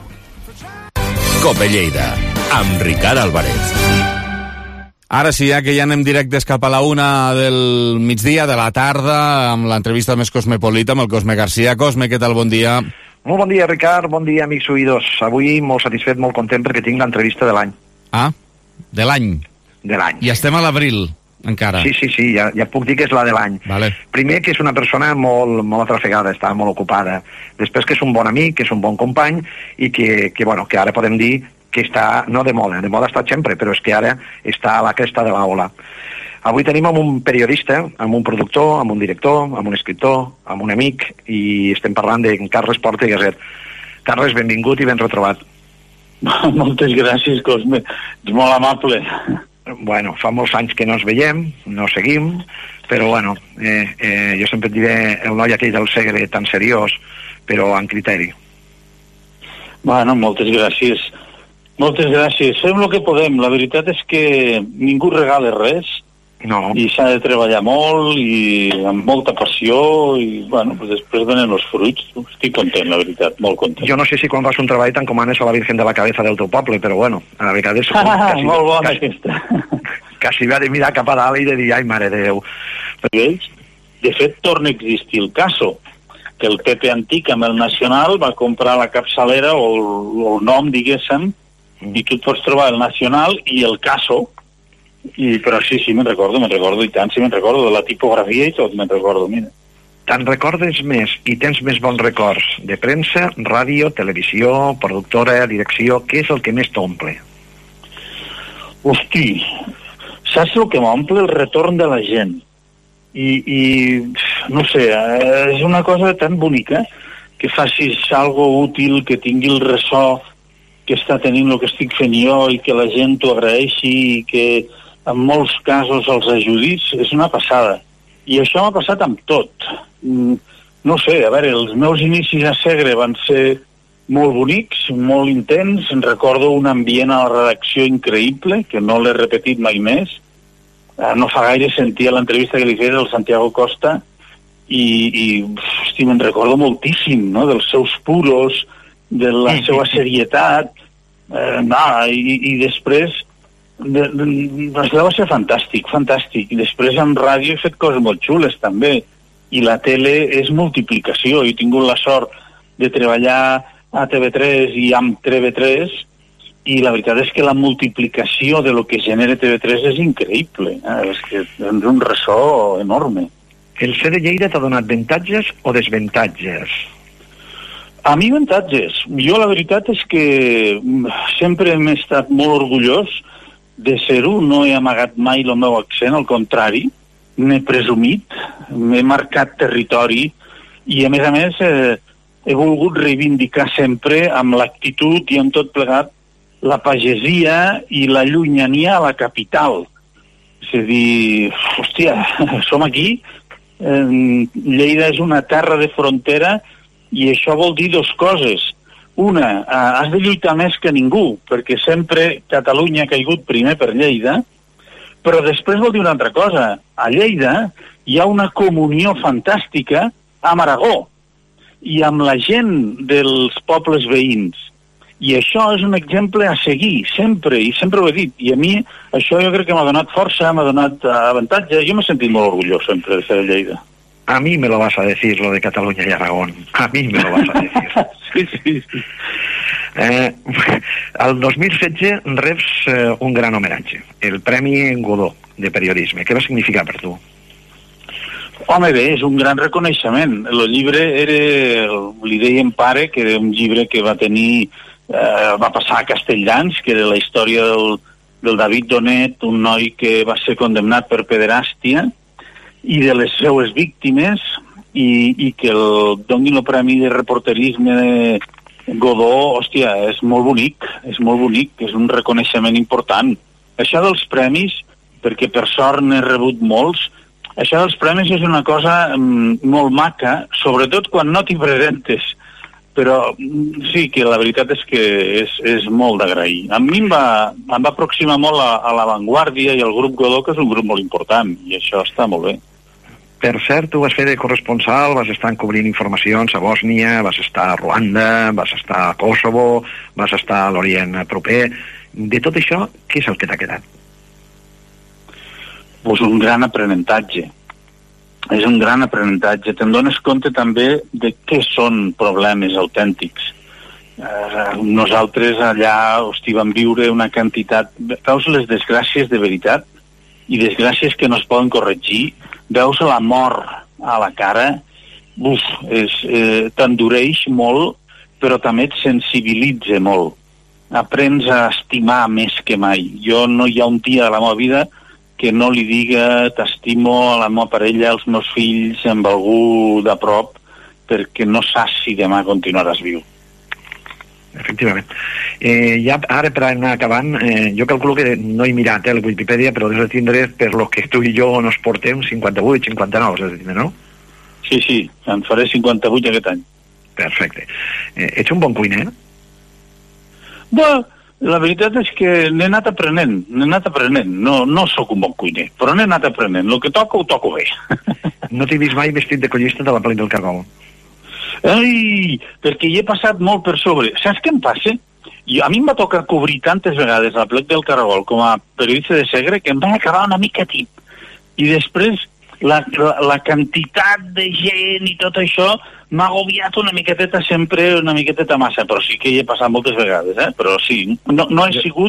[SPEAKER 2] COPE Lleida, amb Ricard Álvarez.
[SPEAKER 1] Ara sí, ja que ja anem directes cap a la una del migdia, de la tarda, amb l'entrevista més cosmopolita, amb el Cosme García. Cosme, què tal? Bon dia.
[SPEAKER 7] Molt bon dia, Ricard. Bon dia, amics oïdors. Avui molt satisfet, molt content, perquè tinc l'entrevista de l'any.
[SPEAKER 1] Ah, de l'any?
[SPEAKER 7] De l'any.
[SPEAKER 1] I estem a l'abril, encara.
[SPEAKER 7] Sí, sí, sí, ja, ja puc dir que és la de l'any.
[SPEAKER 1] Vale.
[SPEAKER 7] Primer, que és una persona molt, molt atrafegada, està molt ocupada. Després, que és un bon amic, que és un bon company, i que, que, bueno, que ara podem dir que està, no de moda, de moda ha estat sempre, però és que ara està a la cresta de l'ola. Avui tenim amb un periodista, amb un productor, amb un director, amb un escriptor, amb un amic, i estem parlant de Carles Porta i Gaset. Carles, benvingut i ben retrobat.
[SPEAKER 8] Moltes gràcies, Cosme. Ets molt amable.
[SPEAKER 7] Bueno, fa molts anys que no ens veiem, no seguim, però bueno, eh, eh, jo sempre et diré el noi aquell del Segre tan seriós, però amb criteri.
[SPEAKER 8] Bueno, moltes gràcies. Moltes gràcies. Fem el que podem. La veritat és que ningú regala res.
[SPEAKER 7] No.
[SPEAKER 8] I s'ha de treballar molt i amb molta passió i, bueno, pues després donen els fruits. Estic content, la veritat, molt content.
[SPEAKER 7] Jo no sé si quan fas un treball t'encomanes a la Virgen de la Cabeza del teu poble, però bueno, a vegades...
[SPEAKER 8] Ah, quasi, molt bona
[SPEAKER 7] quasi,
[SPEAKER 8] aquesta.
[SPEAKER 7] Quasi va de mirar cap a dalt i de dir, ai, mare de Déu.
[SPEAKER 8] De fet, torna a existir el caso, que el Pepe Antic amb el Nacional va comprar la capçalera o el, o el nom, diguéssim, i tu et pots trobar el Nacional i el Caso, I, però sí, sí, me'n recordo, me'n recordo, i tant, sí, me'n recordo, de la tipografia i tot, me'n recordo, mira.
[SPEAKER 7] Te'n recordes més i tens més bons records de premsa, ràdio, televisió, productora, direcció? Què és el que més t'omple?
[SPEAKER 8] Hosti, saps el que m'omple? El retorn de la gent. I, i no sé, és una cosa tan bonica que facis algo útil, que tingui el ressò que està tenint el que estic fent jo i que la gent t'ho agraeixi i que en molts casos els ajudis, és una passada. I això m'ha passat amb tot. No sé, a veure, els meus inicis a Segre van ser molt bonics, molt intens. Em recordo un ambient a la redacció increïble, que no l'he repetit mai més. No fa gaire sentia l'entrevista que li feia al Santiago Costa i, i hosti, me'n recordo moltíssim, no?, dels seus puros, de la seva serietat, eh, no, i, i després de, de, allò va ser fantàstic, fantàstic. I després amb ràdio he fet coses molt xules també, i la tele és multiplicació. He tingut la sort de treballar a T V tres i amb T V tres, i la veritat és que la multiplicació de lo que genera T V tres és increïble, eh? És que és un ressò enorme.
[SPEAKER 7] El ser de Lleida t'ha donat avantatges o desavantatges?
[SPEAKER 8] A mi avantatges. Jo la veritat és que sempre m'he estat molt orgullós de ser-ho, no he amagat mai el meu accent, al contrari, m'he presumit, m'he marcat territori i a més a més eh, he volgut reivindicar sempre amb l'actitud i amb tot plegat la pagesia i la llunyania a la capital. És a dir, hòstia, som aquí, eh, Lleida és una terra de frontera i això vol dir dues coses. Una, eh, has de lluitar més que ningú, perquè sempre Catalunya ha caigut primer per Lleida, però després vol dir una altra cosa. A Lleida hi ha una comunió fantàstica amb Aragó i amb la gent dels pobles veïns. I això és un exemple a seguir, sempre, i sempre ho he dit. I a mi això jo crec que m'ha donat força, m'ha donat avantatge. Jo m'he sentit molt orgullós sempre de ser de Lleida.
[SPEAKER 7] A mí me lo vas a decir, lo de Cataluña y Aragón. A mí me lo vas a decir.
[SPEAKER 8] Sí, sí, sí.
[SPEAKER 7] Eh, el dos mil setze reps eh, un gran homenatge, el Premi Godó de Periodisme. Què va significar per tu?
[SPEAKER 8] Home, bé, és un gran reconeixement. El llibre era, li deien Pare, que era un llibre que va tenir, eh, va passar a Castelldans, que era la història del, del David Donet, un noi que va ser condemnat per pederàstia, i de les seues víctimes, i, i que el donin el Premi de Reporterisme de Godó, hòstia, és molt bonic, és molt bonic, és un reconeixement important. Això dels premis, perquè per sort n'he rebut molts, això dels premis és una cosa mm, molt maca, sobretot quan no t'hi presentes, però sí que la veritat és que és, és molt d'agrair. A mi em va, em va aproximar molt a, a La Vanguardia i al grup Godó, que és un grup molt important, i això està molt bé.
[SPEAKER 7] Per cert, tu vas fer de corresponsal, vas estar cobrint informacions a Bòsnia, vas estar a Ruanda, vas estar a Kosovo, vas estar a l'Orient proper. De tot això, què és el que t'ha quedat?
[SPEAKER 8] Pues un gran aprenentatge. És un gran aprenentatge. Te'n dones compte també de què són problemes autèntics. Eh, nosaltres allà, hosti, vam viure una quantitat... Veus les desgràcies de veritat i desgràcies que no es poden corregir. Veus la mort a la cara, uf, és, eh, t'endureix molt, però també et sensibilitza molt. Aprens a estimar més que mai. Jo no hi ha un dia de la meva vida que no li diga t'estimo a la meva parella, als meus fills, amb algú de prop, perquè no saps si demà continuaràs viu.
[SPEAKER 7] Efectivament. Eh, ja ara per anar acabant, eh, jo calculo que no he mirat eh, la Wikipedia, però has de tindre per lo que tu i jo nos portem cinquanta-vuit, cinquanta-nou, has de tindre, no?
[SPEAKER 8] Sí, sí, en faré cinquanta-vuit aquest any.
[SPEAKER 7] Perfecte. Eh, ets un bon cuiner?
[SPEAKER 8] Bé, la veritat és que n'he anat aprenent, n'he anat aprenent. No, no sóc un bon cuiner, però n'he anat aprenent. El que toco, ho toco bé.
[SPEAKER 7] No t'he vist mai vestit de collista de la Plec del Cargol?
[SPEAKER 8] Ai, perquè hi he passat molt per sobre. Saps què em passa? I a mi em va tocar cobrir tantes vegades la Plec del Caragol com a periodista de Segre que em va acabar una mica tip. I després la, la, la quantitat de gent i tot això m'ha agobiat una miqueteta sempre, una miqueteta massa, però sí que hi he passat moltes vegades, eh? Però sí, no, no he sigut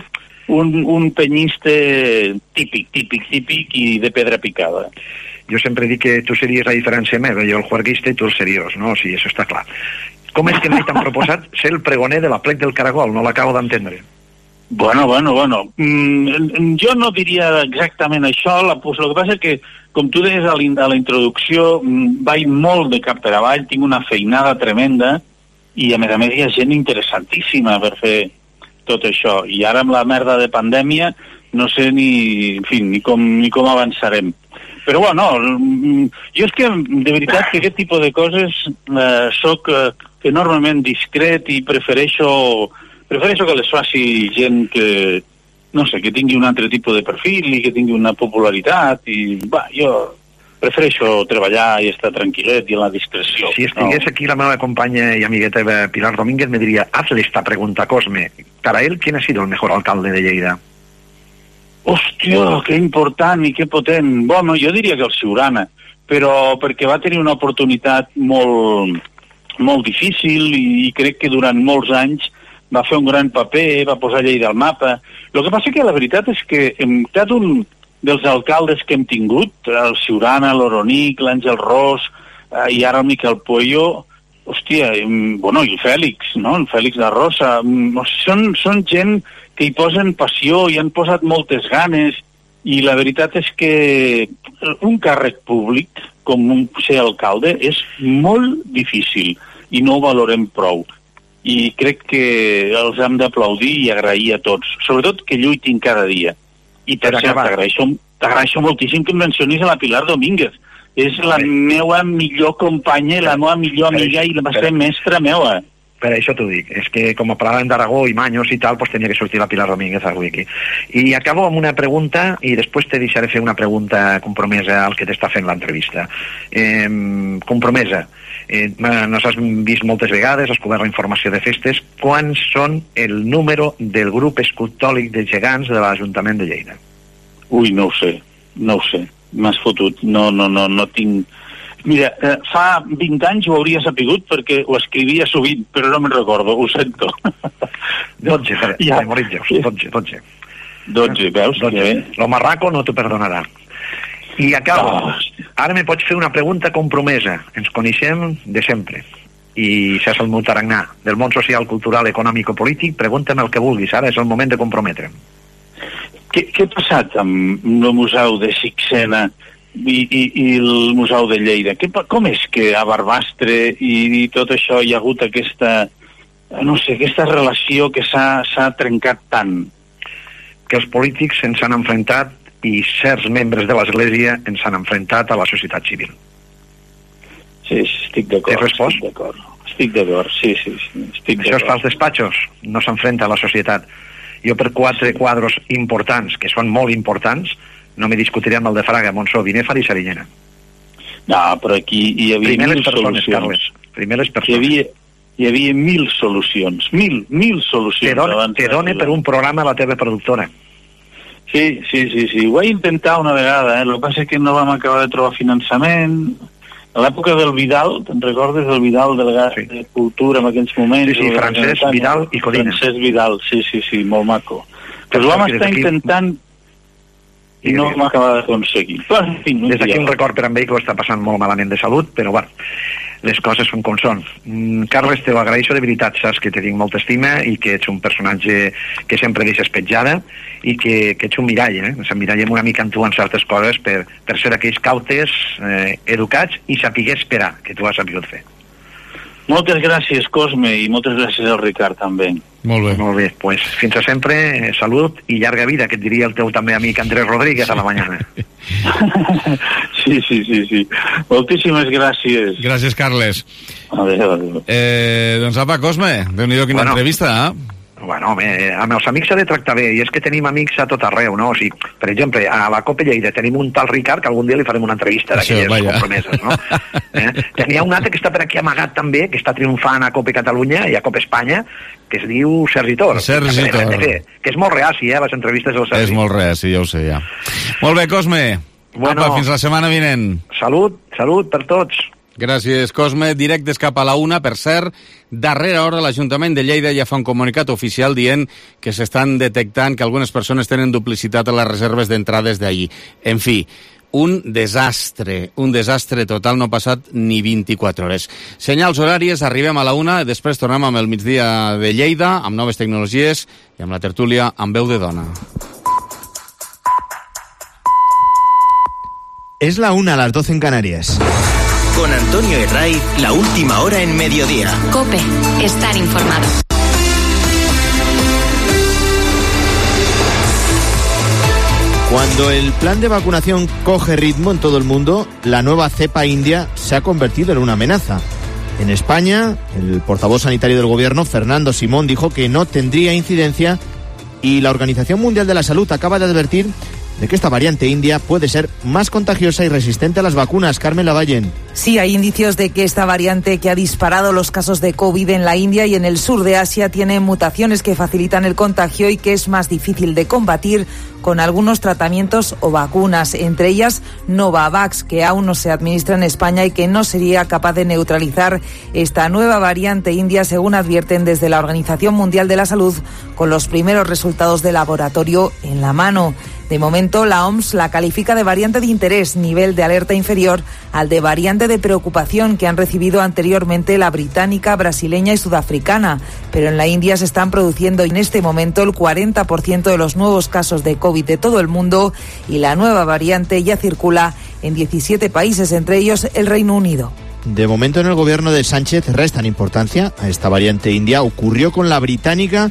[SPEAKER 8] un, un penyiste típic, típic, típic i de pedra picada.
[SPEAKER 7] Jo sempre dic que tu series la diferència meva, jo el juerguista i tu el seriós, no? Sí, això està clar. Com és que mai t'han proposat ser el pregoner de la plec del Caragol? No l'acabo d'entendre.
[SPEAKER 8] Bueno, bueno, bueno. Mm, jo no diria exactament això, la, pues, el que passa és que, com tu deies a la introducció, vaig molt de cap per avall, tinc una feinada tremenda, i a més a més hi ha gent interessantíssima per fer tot això. I ara amb la merda de pandèmia no sé ni, en fi, ni, com, ni com avançarem. Però bueno, jo és que de veritat que aquest tipus de coses eh, soc eh, enormement discret i prefereixo prefereixo que les faci gent que, no sé, que tingui un altre tipus de perfil i que tingui una popularitat i, va, jo prefereixo treballar i estar tranquil·let i en la discreció.
[SPEAKER 7] Si estigués no? Aquí la meva companya i amigueta Pilar Domínguez me diria, hazle esta pregunta, Cosme. Para él, ¿quién ha sido el mejor alcalde de Lleida?
[SPEAKER 8] Hòstia, que important i que potent. Bueno, jo diria que el Siurana, però perquè va tenir una oportunitat molt, molt difícil i, i crec que durant molts anys va fer un gran paper, va posar Lleida al mapa. El que passa que la veritat és que en cada un dels alcaldes que hem tingut, el Siurana, l'Oronic, l'Àngel Ros eh, i ara el Miquel Pueyo, hòstia, bueno, i el Fèlix, no? El Fèlix de Rosa, són, són gent que hi posen passió i han posat moltes ganes i la veritat és que un càrrec públic com un ser alcalde és molt difícil i no ho valorem prou. I crec que els hem d'aplaudir i agrair a tots, sobretot que lluitin cada dia. I per cert, t'agraeixo, t'agraeixo moltíssim que em mencionis a la Pilar Domínguez. És la meva millor companya, la meva millor amiga i la va ser mestra meva.
[SPEAKER 7] Per això t'ho dic, és que com a parlàvem d'Aragó i Manyos i tal, doncs tenia que sortir la Pilar Domínguez avui aquí. I acabo amb una pregunta i després te deixaré fer una pregunta compromesa al que t'està fent l'entrevista. Eh, compromesa, eh, nos has vist moltes vegades, has cobert la informació de festes. Quants són el número del grup escultòric de gegants de l'Ajuntament de Lleida?
[SPEAKER 8] Ui, no ho sé, no ho sé. M'has fotut, no, no, no, no tinc... Mira, eh, fa vint anys ho hauria sapigut perquè ho escrivia sovint, però no me'n recordo, ho sento.
[SPEAKER 7] dotze, ja. Moritzeus, dotze, dotze.
[SPEAKER 8] dotze, veus?
[SPEAKER 7] dotze. Lo marraco no t'ho perdonarà. I acabo. Oh. Ara me pots fer una pregunta compromesa. Ens coneixem de sempre. I saps el meu tarannà del món social, cultural, econòmic o polític, pregúnta'm el que vulguis. Ara és el moment de comprometre'm.
[SPEAKER 8] Què, què ha passat amb el Museu de Sixena i, i, i el Museu de Lleida? Que, com és que a Barbastre i, i tot això hi ha hagut aquesta, no sé, aquesta relació que s'ha trencat tant?
[SPEAKER 7] Que els polítics ens han enfrontat i certs membres de l'Església ens han enfrontat a la societat civil.
[SPEAKER 8] Sí, estic d'acord.
[SPEAKER 7] T'he respost?
[SPEAKER 8] Estic d'acord, estic d'acord, sí, sí, sí. Estic
[SPEAKER 7] Això es fa als despatxos, no s'enfrenta a la societat. Jo per quatre quadros importants, que són molt importants, no me discutiré amb el de Fraga, Montsó, Binèfar i Sarinyena.
[SPEAKER 8] No, però aquí hi havia
[SPEAKER 7] Primer
[SPEAKER 8] mil
[SPEAKER 7] les persones,
[SPEAKER 8] solucions.
[SPEAKER 7] Carles. Primer les persones.
[SPEAKER 8] Hi havia, hi havia mil solucions, mil, mil solucions.
[SPEAKER 7] Te dona, te dona per un programa la teva productora.
[SPEAKER 8] Sí, sí, sí, sí. Ho vaig intentar una vegada, eh? El que passa és que no vam acabar de trobar finançament. A l'època del Vidal, te'n recordes del Vidal, delegat sí. de Cultura en aquells moments?
[SPEAKER 7] Sí, sí, Francesc Vidal i Codina.
[SPEAKER 8] Francesc Vidal, sí, sí, sí, molt maco. Però ho vam estar intentant i no vam acabar d'aconseguir.
[SPEAKER 7] Des d'aquí un record per a ell que ho està passant molt malament de salut, però bueno, les coses són com són. Mm, Carles, te ho agraeixo de veritat, saps que te tinc molta estima i que ets un personatge que sempre deixes petjada i que, que ets un mirall, eh? S'emmirallem una mica en tu en certes coses per, per ser aquells cautes, eh, educats i saber esperar, que tu has sabut fer.
[SPEAKER 8] Moltes gràcies, Cosme, i moltes gràcies al Ricard, també.
[SPEAKER 1] Molt bé.
[SPEAKER 7] Molt bé, pues, fins a sempre, salut i llarga vida, que et diria el teu també amic Andrés Rodríguez a la mañana.
[SPEAKER 8] Sí, sí, sí, sí. Moltíssimes gràcies.
[SPEAKER 1] Gràcies, Carles.
[SPEAKER 8] Adéu, adéu.
[SPEAKER 1] Eh, doncs apa, Cosme, Déu-n'hi-do quina bueno. entrevista, eh?
[SPEAKER 7] Bueno, home, amb els amics s'ha de tractar bé, i és que tenim amics a tot arreu, no? O sigui, per exemple, a la Copa Lleida tenim un tal Ricard que algun dia li farem una entrevista d'aquelles compromeses, no? Eh? Tenia un altre que està per aquí amagat també, que està triomfant a Copa Catalunya i a Copa Espanya, que es diu Sergi Tor.
[SPEAKER 1] Sergi Tor.
[SPEAKER 7] Que és molt reaci, eh, les entrevistes del Sergi.
[SPEAKER 1] És molt reaci, ja ho sé, ja. Molt bé, Cosme.
[SPEAKER 7] Bueno,
[SPEAKER 1] apa, fins la setmana vinent.
[SPEAKER 7] Salut, salut per tots.
[SPEAKER 1] Gràcies, Cosme. Directes cap a la una. Per cert, darrera hora l'Ajuntament de Lleida ja fa un comunicat oficial dient que s'estan detectant que algunes persones tenen duplicitat a les reserves d'entrades d'ahir. En fi, un desastre, un desastre total, no ha passat ni vint-i-quatre hores. Senyals horàries, arribem a la una, després tornem amb el migdia de Lleida, amb noves tecnologies i amb la tertúlia amb veu de dona.
[SPEAKER 9] Es la una a las doce en Canarias.
[SPEAKER 10] Con Antonio Herray, la última hora en mediodía.
[SPEAKER 11] COPE, estar informado.
[SPEAKER 9] Cuando el plan de vacunación coge ritmo en todo el mundo, la nueva cepa india se ha convertido en una amenaza. En España, el portavoz sanitario del gobierno, Fernando Simón, dijo que no tendría incidencia y la Organización Mundial de la Salud acaba de advertir de que esta variante india puede ser más contagiosa y resistente a las vacunas. Carmen Lavallen.
[SPEAKER 12] Sí, hay indicios de que esta variante que ha disparado los casos de COVID en la India y en el sur de Asia tiene mutaciones que facilitan el contagio y que es más difícil de combatir con algunos tratamientos o vacunas, entre ellas Novavax, que aún no se administra en España y que no sería capaz de neutralizar esta nueva variante india, según advierten desde la Organización Mundial de la Salud, con los primeros resultados de laboratorio en la mano. De momento, la O M S la califica de variante de interés, nivel de alerta inferior al de variante de preocupación que han recibido anteriormente la británica, brasileña y sudafricana. Pero en la India se están produciendo en este momento el cuarenta por ciento de los nuevos casos de COVID de todo el mundo y la nueva variante ya circula en diecisiete países, entre ellos el Reino Unido.
[SPEAKER 9] De momento en el gobierno de Sánchez restan importancia a esta variante india. Ocurrió con la británica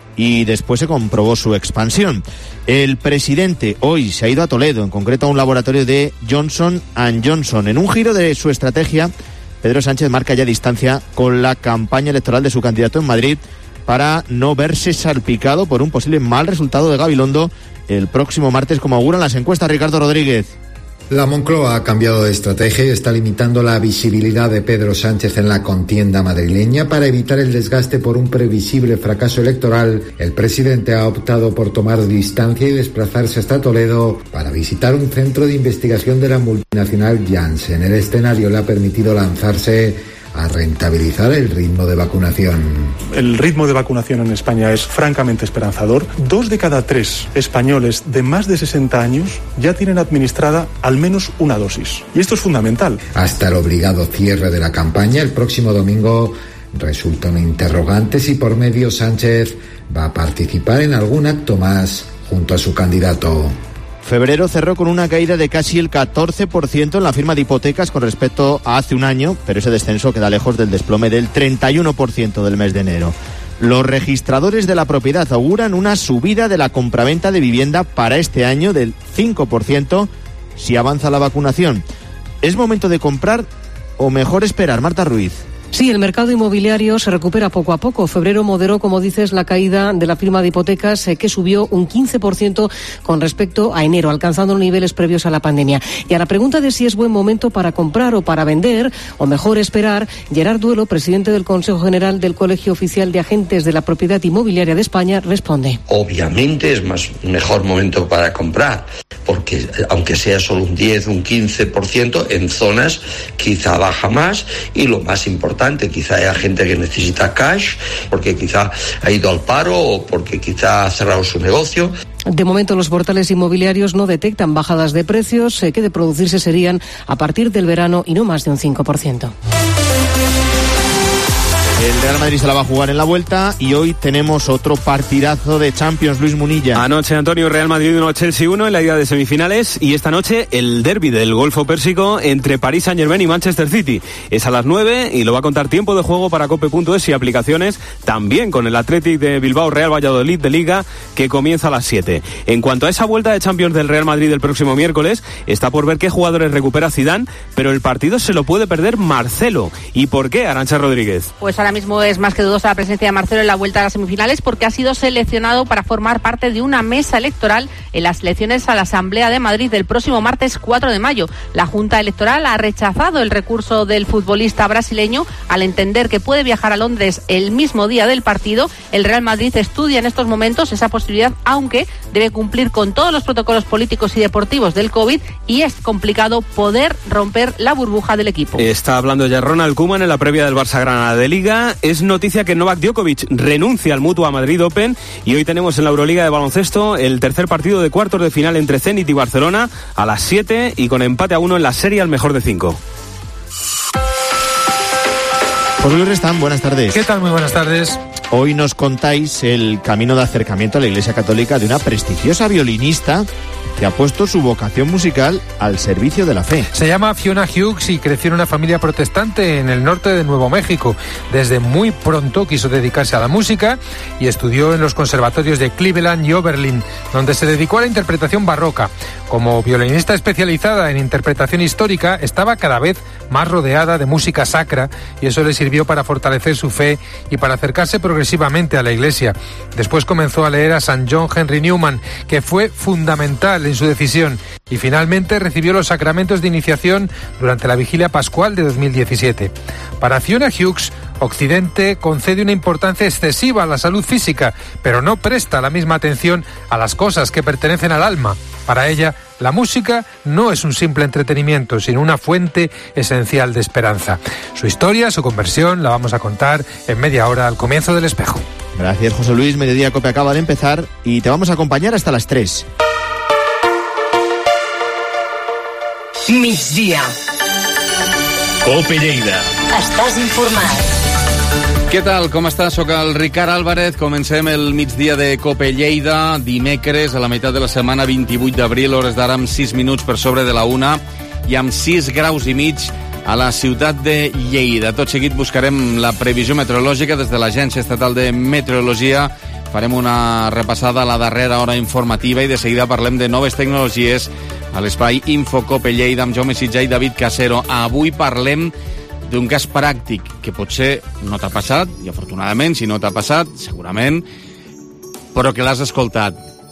[SPEAKER 9] y después se comprobó su expansión. El presidente hoy se ha ido a Toledo, en concreto a un laboratorio de Johnson and Johnson. En un giro de su estrategia, Pedro Sánchez marca ya distancia con la campaña electoral de su candidato en Madrid para no verse salpicado por un posible mal resultado de Gabilondo el próximo martes, como auguran las encuestas. Ricardo Rodríguez.
[SPEAKER 13] La Moncloa ha cambiado de estrategia y está limitando la visibilidad de Pedro Sánchez en la contienda madrileña para evitar el desgaste por un previsible fracaso electoral. El presidente ha optado por tomar distancia y desplazarse hasta Toledo para visitar un centro de investigación de la multinacional Janssen. El escenario le ha permitido lanzarse a rentabilizar el ritmo de vacunación.
[SPEAKER 14] El ritmo de vacunación en España es francamente esperanzador. Dos de cada tres españoles de más de sesenta años ya tienen administrada al menos una dosis. Y esto es fundamental.
[SPEAKER 13] Hasta el obligado cierre de la campaña, el próximo domingo, resulta un interrogante si por medio Sánchez va a participar en algún acto más junto a su candidato.
[SPEAKER 9] Febrero cerró con una caída de casi el catorce por ciento en la firma de hipotecas con respecto a hace un año, pero ese descenso queda lejos del desplome del treinta y uno por ciento del mes de enero. Los registradores de la propiedad auguran una subida de la compraventa de vivienda para este año del cinco por ciento si avanza la vacunación. ¿Es momento de comprar o mejor esperar? Marta Ruiz.
[SPEAKER 15] Sí, el mercado inmobiliario se recupera poco a poco. Febrero moderó, como dices, la caída de la firma de hipotecas, eh, que subió un quince por ciento con respecto a enero, alcanzando los niveles previos a la pandemia. Y a la pregunta de si es buen momento para comprar o para vender, o mejor esperar, Gerard Duelo, presidente del Consejo General del Colegio Oficial de Agentes de la Propiedad Inmobiliaria de España, responde.
[SPEAKER 16] Obviamente es más mejor momento para comprar, porque aunque sea solo un diez, un quince por ciento, en zonas quizá baja más, y lo más importante, quizá haya gente que necesita cash, porque quizá ha ido al paro o porque quizá ha cerrado su negocio.
[SPEAKER 15] De momento los portales inmobiliarios no detectan bajadas de precios, eh, que de producirse serían a partir del verano y no más de un cinco por ciento.
[SPEAKER 9] El Real Madrid se la va a jugar en la vuelta y hoy tenemos otro partidazo de Champions. Luis Munilla.
[SPEAKER 17] Anoche, Antonio, Real Madrid uno, Chelsea uno en la ida de semifinales, y esta noche el derbi del Golfo Pérsico entre Paris Saint-Germain y Manchester City. Es a las nueve y lo va a contar Tiempo de Juego para cope punto es y aplicaciones, también con el Athletic de Bilbao Real Valladolid de Liga, que comienza a las siete. En cuanto a esa vuelta de Champions del Real Madrid el próximo miércoles, está por ver qué jugadores recupera Zidane, pero el partido se lo puede perder Marcelo. ¿Y por qué, Arantxa Rodríguez?
[SPEAKER 18] Pues a ahora mismo es más que dudosa la presencia de Marcelo en la vuelta a las semifinales porque ha sido seleccionado para formar parte de una mesa electoral en las elecciones a la Asamblea de Madrid del próximo martes cuatro de mayo. La Junta Electoral ha rechazado el recurso del futbolista brasileño al entender que puede viajar a Londres el mismo día del partido. El Real Madrid estudia en estos momentos esa posibilidad, aunque debe cumplir con todos los protocolos políticos y deportivos del COVID y es complicado poder romper la burbuja del equipo.
[SPEAKER 17] Está hablando ya Ronald Koeman en la previa del Barça Granada de Liga. Es noticia que Novak Djokovic renuncia al Mutua Madrid Open y hoy tenemos en la Euroliga de baloncesto el tercer partido de cuartos de final entre Zenit y Barcelona a las siete y con empate a uno en la serie al mejor de cinco.
[SPEAKER 9] José Luis Restán, buenas tardes.
[SPEAKER 19] ¿Qué tal? Muy buenas tardes.
[SPEAKER 9] Hoy nos contáis el camino de acercamiento a la Iglesia Católica de una prestigiosa violinista que ha puesto su vocación musical al servicio de la fe.
[SPEAKER 19] Se llama Fiona Hughes y creció en una familia protestante en el norte de Nuevo México. Desde muy pronto quiso dedicarse a la música y estudió en los conservatorios de Cleveland y Oberlin, donde se dedicó a la interpretación barroca. Como violinista especializada en interpretación histórica, estaba cada vez más rodeada de música sacra y eso le sirvió para fortalecer su fe y para acercarse progresivamente a la Iglesia. Después comenzó a leer a San John Henry Newman, que fue fundamental en su decisión, y finalmente recibió los sacramentos de iniciación durante la vigilia pascual de dos mil diecisiete. Para Fiona Hughes, Occidente concede una importancia excesiva a la salud física, pero no presta la misma atención a las cosas que pertenecen al alma. Para ella, la música no es un simple entretenimiento, sino una fuente esencial de esperanza. Su historia, su conversión, la vamos a contar en media hora al comienzo del Espejo.
[SPEAKER 9] Gracias, José Luis. Mediodía Cope acaba de empezar y te vamos a acompañar hasta las tres.
[SPEAKER 10] Migdia.
[SPEAKER 2] Cope Lleida.
[SPEAKER 11] Estàs informat.
[SPEAKER 1] Què tal? Com estàs? Soc el Ricard Álvarez. Comencem el migdia de Cope Lleida, dimecres, a la meitat de la setmana, vint-i-vuit d'abril, hores d'ara amb sis minuts per sobre de la una i amb sis graus i mig a la ciutat de Lleida. Tot seguit buscarem la previsió meteorològica des de l'Agència Estatal de Meteorologia. Farem una repassada a la darrera hora informativa i de seguida parlem de noves tecnologies a l'espai Info Cope Lleida amb Jaume Sitjà i David Casero. Avui parlem d'un cas pràctic que potser no t'ha passat, i afortunadament, si no t'ha passat, segurament, però que l'has escoltat.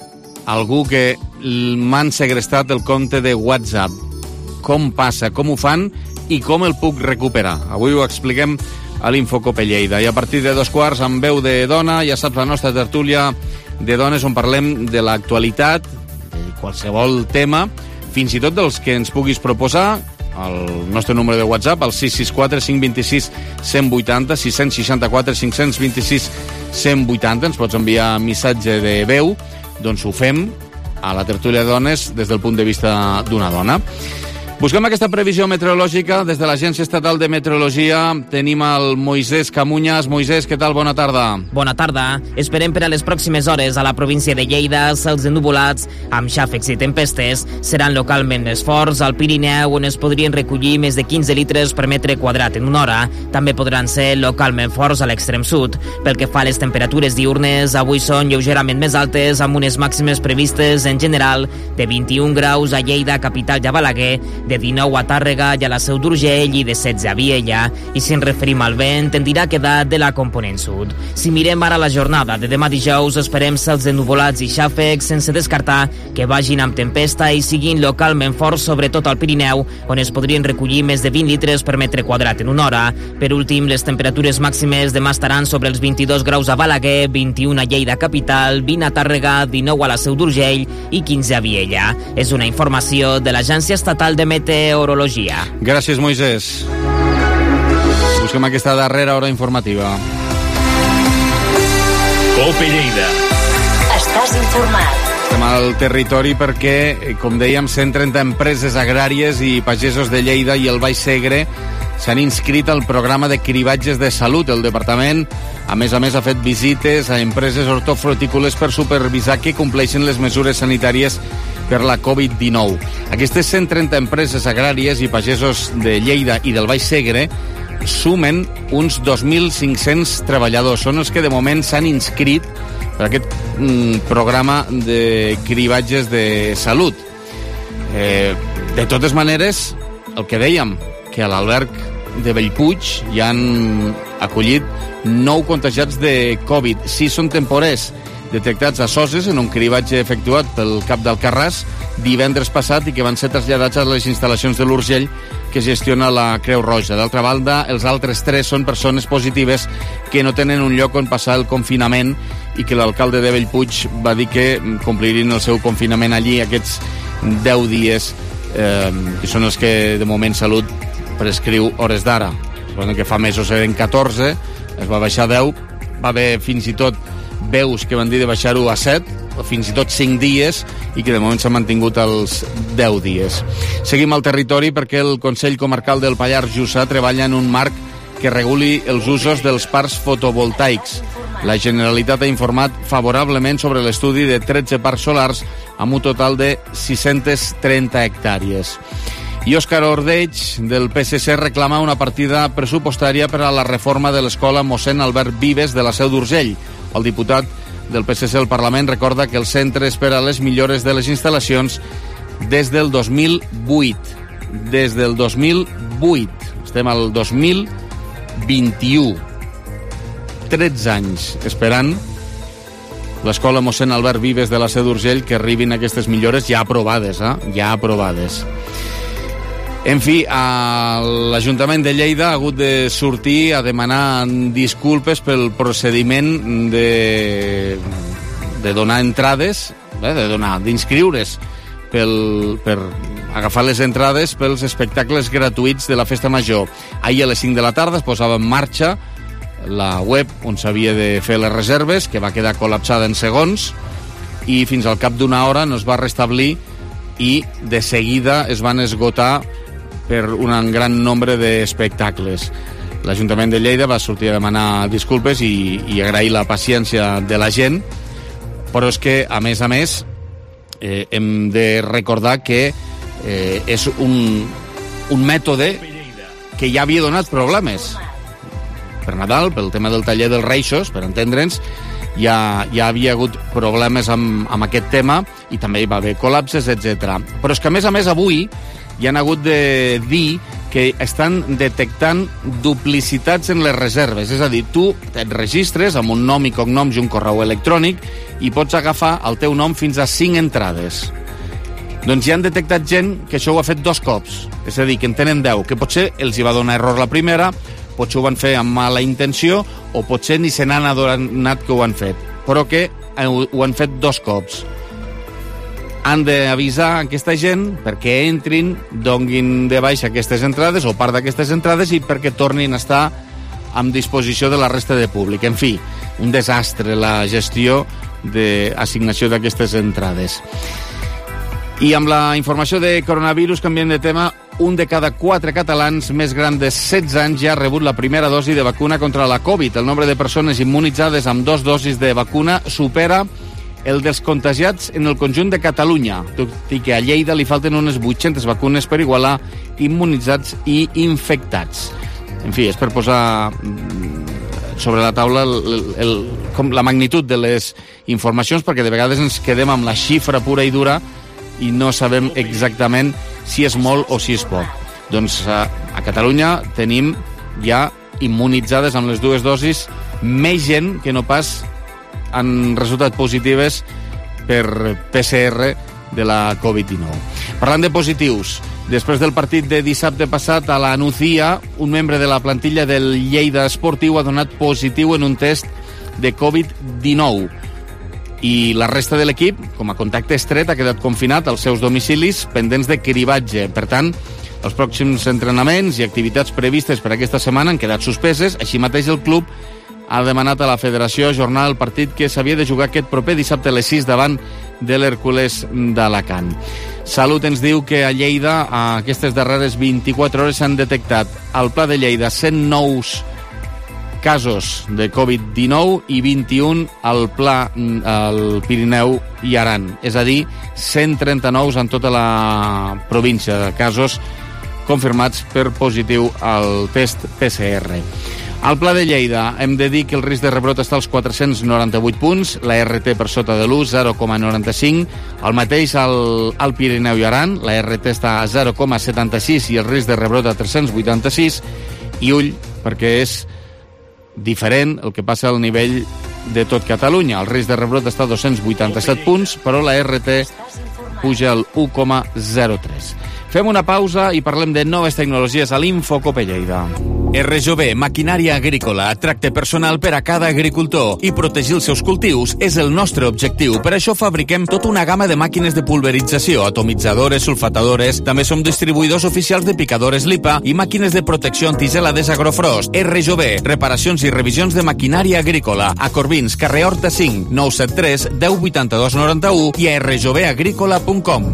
[SPEAKER 1] Algú que m'han segrestat el compte de WhatsApp. Com passa, com ho fan i com el puc recuperar? Avui ho expliquem a l'Infocope Lleida. I a partir de dos quarts, amb veu de dona, ja saps, la nostra tertúlia de dones on parlem de l'actualitat, de qualsevol tema, fins i tot dels que ens puguis proposar, el nostre número de WhatsApp, el sis sis quatre cinc dos sis cent vuitanta, sis sis quatre cinc dos sis cent vuitanta, ens pots enviar missatge de veu, doncs ho fem a la tertúlia de dones des del punt de vista d'una dona. Busquem aquesta previsió meteorològica des de l'Agència Estatal de Meteorologia. Tenim el Moisés Camuñas. Moisés, què tal? Bona tarda.
[SPEAKER 20] Bona tarda. Esperem per a les pròximes hores a la província de Lleida cels ennuvolats amb xàfecs i tempestes. Seran localment més forts al Pirineu, on es podrien recollir més de quinze litres per metre quadrat en una hora. També podran ser localment forts a l'extrem sud. Pel que fa a les temperatures diurnes, avui són lleugerament més altes, amb unes màximes previstes en general de vint-i-un graus a Lleida, capital i a Balaguer, de dinou a Tàrrega i a la Seu d'Urgell i de setze a Viella. I si ens referim al vent, tendirà a quedar de la component sud. Si mirem ara la jornada de demà dijous, esperem cels ennuvolats i xàfecs, sense descartar que vagin amb tempesta i siguin localment forts, sobretot al Pirineu, on es podrien recollir més de vint litres per metre quadrat en una hora. Per últim, les temperatures màximes demà estaran sobre els vint-i-dos graus a Balaguer, vint-i-un a Lleida capital, vint a Tàrrega, dinou a la Seu d'Urgell i quinze a Viella. És una informació de l'Agència Estatal de Meteorologia.
[SPEAKER 1] Gràcies, Moisés. Busquem aquesta darrera hora informativa.
[SPEAKER 2] Cope Lleida.
[SPEAKER 11] Estàs informat.
[SPEAKER 1] Estem al territori perquè, com dèiem, cent trenta empreses agràries i pagesos de Lleida i el Baix Segre s'han inscrit al programa de cribatges de salut. El departament, a més a més, ha fet visites a empreses hortofrutícoles per supervisar que compleixen les mesures sanitàries per la covid dinou. Aquestes cent trenta empreses agràries i pagesos de Lleida i del Baix Segre sumen uns dos mil cinc-cents treballadors. Són els que de moment s'han inscrit per aquest mm, programa de cribatges de salut. Eh, de totes maneres, el que dèiem, que a l'alberg de Bellpuig hi han acollit nou contagiats de Covid. Sis són temporers detectats a Soses en un cribatge efectuat pel cap d'Alcarràs divendres passat i que van ser traslladats a les instal·lacions de l'Urgell que gestiona la Creu Roja. D'altra banda, els altres tres són persones positives que no tenen un lloc on passar el confinament i que l'alcalde de Bellpuig va dir que complirien el seu confinament allí aquests deu dies, eh, que són els que de moment Salut prescriu hores d'ara. Que fa mesos eren catorze, es va baixar a deu, va haver fins i tot veus que van dir de baixar-ho a set, o fins i tot cinc dies, i que de moment s'ha mantingut els deu dies. Seguim al territori perquè el Consell Comarcal del Pallars Jussà treballa en un marc que reguli els usos dels parcs fotovoltaics. La Generalitat ha informat favorablement sobre l'estudi de tretze parcs solars amb un total de sis-centes trenta hectàrees. I Òscar Ordeig, del P S C, reclama una partida pressupostària per a la reforma de l'escola mossèn Albert Vives de la Seu d'Urgell. El diputat del P S C al Parlament recorda que el centre espera les millores de les instal·lacions des del dos mil vuit. Des del dos mil vuit. Estem al dos mil vint-i-u. tretze anys esperant l'escola mossèn Albert Vives de la Seu d'Urgell que arribin aquestes millores ja aprovades, eh? ja aprovades. En fi, l'Ajuntament de Lleida ha hagut de sortir a demanar disculpes pel procediment de, de donar entrades, eh, de donar, d'inscriure's pel, per agafar les entrades pels espectacles gratuïts de la Festa Major. Ahir a les cinc de la tarda es posava en marxa la web on s'havia de fer les reserves, que va quedar col·lapsada en segons, i fins al cap d'una hora no es va restablir i de seguida es van esgotar per un gran nombre d'espectacles. L'Ajuntament de Lleida va sortir a demanar disculpes i, i agrair la paciència de la gent, però és que, a més a més, eh, hem de recordar que eh, és un, un mètode que ja havia donat problemes. Per Nadal, pel tema del taller dels Reixos, per entendre'ns, ja, ja havia hagut problemes amb, amb aquest tema i també hi va haver col·lapses, etcètera. Però és que, a més a més, avui hi han hagut de dir que estan detectant duplicitats en les reserves. És a dir, tu et registres amb un nom i cognoms i un correu electrònic i pots agafar el teu nom fins a cinc entrades. Doncs hi han detectat gent que això ho ha fet dos cops. És a dir, que en tenen deu, que potser els hi va donar error la primera, potser ho van fer amb mala intenció o potser ni se n'han adonat que ho han fet, però que ho han fet dos cops. Han d'avisar aquesta gent perquè entrin, donguin de baix aquestes entrades o part d'aquestes entrades i perquè tornin a estar amb disposició de la resta de públic. En fi, un desastre la gestió d'assignació d'aquestes entrades. I amb la informació de coronavirus, canviem de tema, un de cada quatre catalans més gran de setze anys ja ha rebut la primera dosi de vacuna contra la Covid. El nombre de persones immunitzades amb dos dosis de vacuna supera el dels contagiats en el conjunt de Catalunya, tot i que a Lleida li falten unes vuit-centes vacunes per igualar immunitzats i infectats. En fi, és per posar sobre la taula el, el, com la magnitud de les informacions, perquè de vegades ens quedem amb la xifra pura i dura i no sabem exactament si és molt o si és poc. Doncs a, a Catalunya tenim ja immunitzades amb les dues dosis més gent que no pas han resultat positives per P C R de la Covid dinou. Parlant de positius, després del partit de dissabte passat a la Nucía, un membre de la plantilla del Lleida Esportiu ha donat positiu en un test de Covid dinou. I la resta de l'equip, com a contacte estret, ha quedat confinat als seus domicilis pendents de cribatge. Per tant, els pròxims entrenaments i activitats previstes per aquesta setmana han quedat suspeses. Així mateix, el club ha demanat a la federació ajornar el partit que s'havia de jugar aquest proper dissabte a les sis davant de l'Hèrcules d'Alacant. Salut ens diu que a Lleida, a aquestes darreres vint-i-quatre hores, s'han detectat al Pla de Lleida cent nous casos de Covid dinou i vint-i-un al Pla, al Pirineu i Aran. És a dir, cent trenta-nou en tota la província de casos confirmats per positiu al test P C R. Al Pla de Lleida hem de dir que el risc de rebrot està als quatre-cents noranta-vuit punts, la R T per sota de l'u, zero coma noranta-cinc, el mateix al, al Pirineu i Aran, la R T està a zero coma setanta-sis i el risc de rebrot a tres-cents vuitanta-sis, i ull, perquè és diferent el que passa al nivell de tot Catalunya. El risc de rebrot està a dos-cents vuitanta-set punts, però la R T puja al u coma zero tres. Fem una pausa i parlem de noves tecnologies a l'Infocope Lleida. R J B, maquinària agrícola, tracte personal per a cada agricultor i protegir els seus cultius és el nostre objectiu. Per això fabriquem tota una gamma de màquines de pulveritzador, atomitzadores, sulfatadores, també som distribuïdors oficials de picadores Lipa i màquines de protecció antigelades Agrofrost. R J B, reparacions i revisions de maquinària agrícola. A Corbins, carrer Horta cinc, nou set tres, deu vuitanta-dos noranta-u i a r j b agrícola punt com.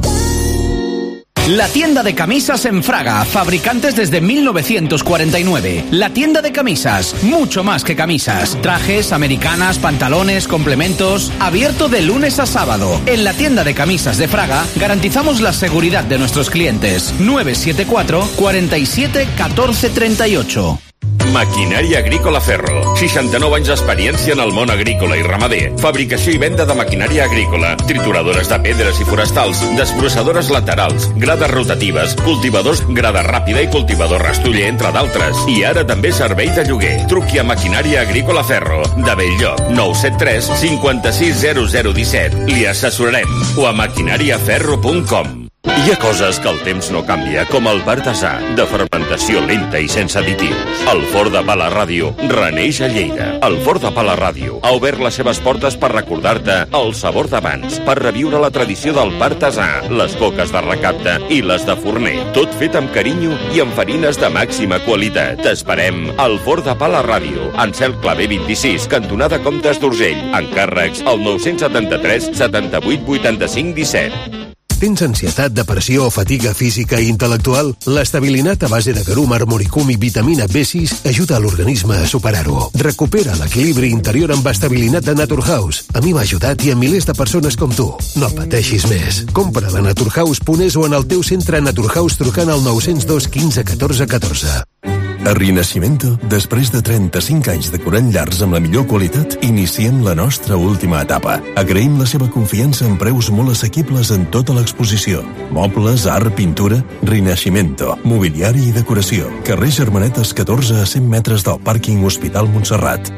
[SPEAKER 21] La tienda de camisas en Fraga, fabricantes desde mil novecientos cuarenta y nueve. La tienda de camisas, mucho más que camisas. Trajes, americanas, pantalones, complementos. Abierto de lunes a sábado. En la tienda de camisas de Fraga garantizamos la seguridad de nuestros clientes. nueve siete cuatro, cuarenta y siete, catorce treinta y ocho.
[SPEAKER 2] Maquinària Agrícola Ferro. seixanta-nou anys d'experiència en el món agrícola i ramader. Fabricació i venda de maquinària agrícola. Trituradores de pedres i forestals, desbrossadores laterals, grades rotatives, cultivadors grada ràpida i cultivador rastoller, entre d'altres. I ara també servei de lloguer. Truqui a Maquinària Agrícola Ferro, de Belllloc, nou set tres, cinquanta-sis, zero zero disset. Li assessorarem. O a maquinària ferro punt com. Hi ha coses que el temps no canvia, com el partasà, de fermentació lenta i sense additius. El Forn de Pa la Ràdio reneix a Lleida. El Forn de Pa la Ràdio ha obert les seves portes per recordar-te el sabor d'abans, per reviure la tradició del partasà, les coques de recapte i les de forner. Tot fet amb carinyo i amb farines de màxima qualitat. T'esperem al Forn de Pa la Ràdio, en Cel Clavé vint-i-sis, cantonada Comtes d'Urgell. Encàrrecs al nou set tres, setanta-vuit, vuitanta-cinc, disset.
[SPEAKER 22] Tens ansietat, depressió o fatiga física i intel·lectual? L'estabilinat a base de garum, armoricum i vitamina B sis ajuda a l'organisme a superar-ho. Recupera l'equilibri interior amb estabilinat de Naturhaus. A mi m'ha ajudat i a milers de persones com tu. No pateixis més. Compra a naturhaus punt es o en el teu centre Naturhaus trucant al nou zero dos, quinze, catorze, catorze.
[SPEAKER 23] A Rinascimento, després de trenta-cinc anys decorant llars amb la millor qualitat, iniciem la nostra última etapa. Agraïm la seva confiança en preus molt assequibles en tota l'exposició. Mobles, art, pintura... Rinascimento, mobiliari i decoració. Carrer Germanetes catorze a cent metres del pàrquing Hospital Montserrat.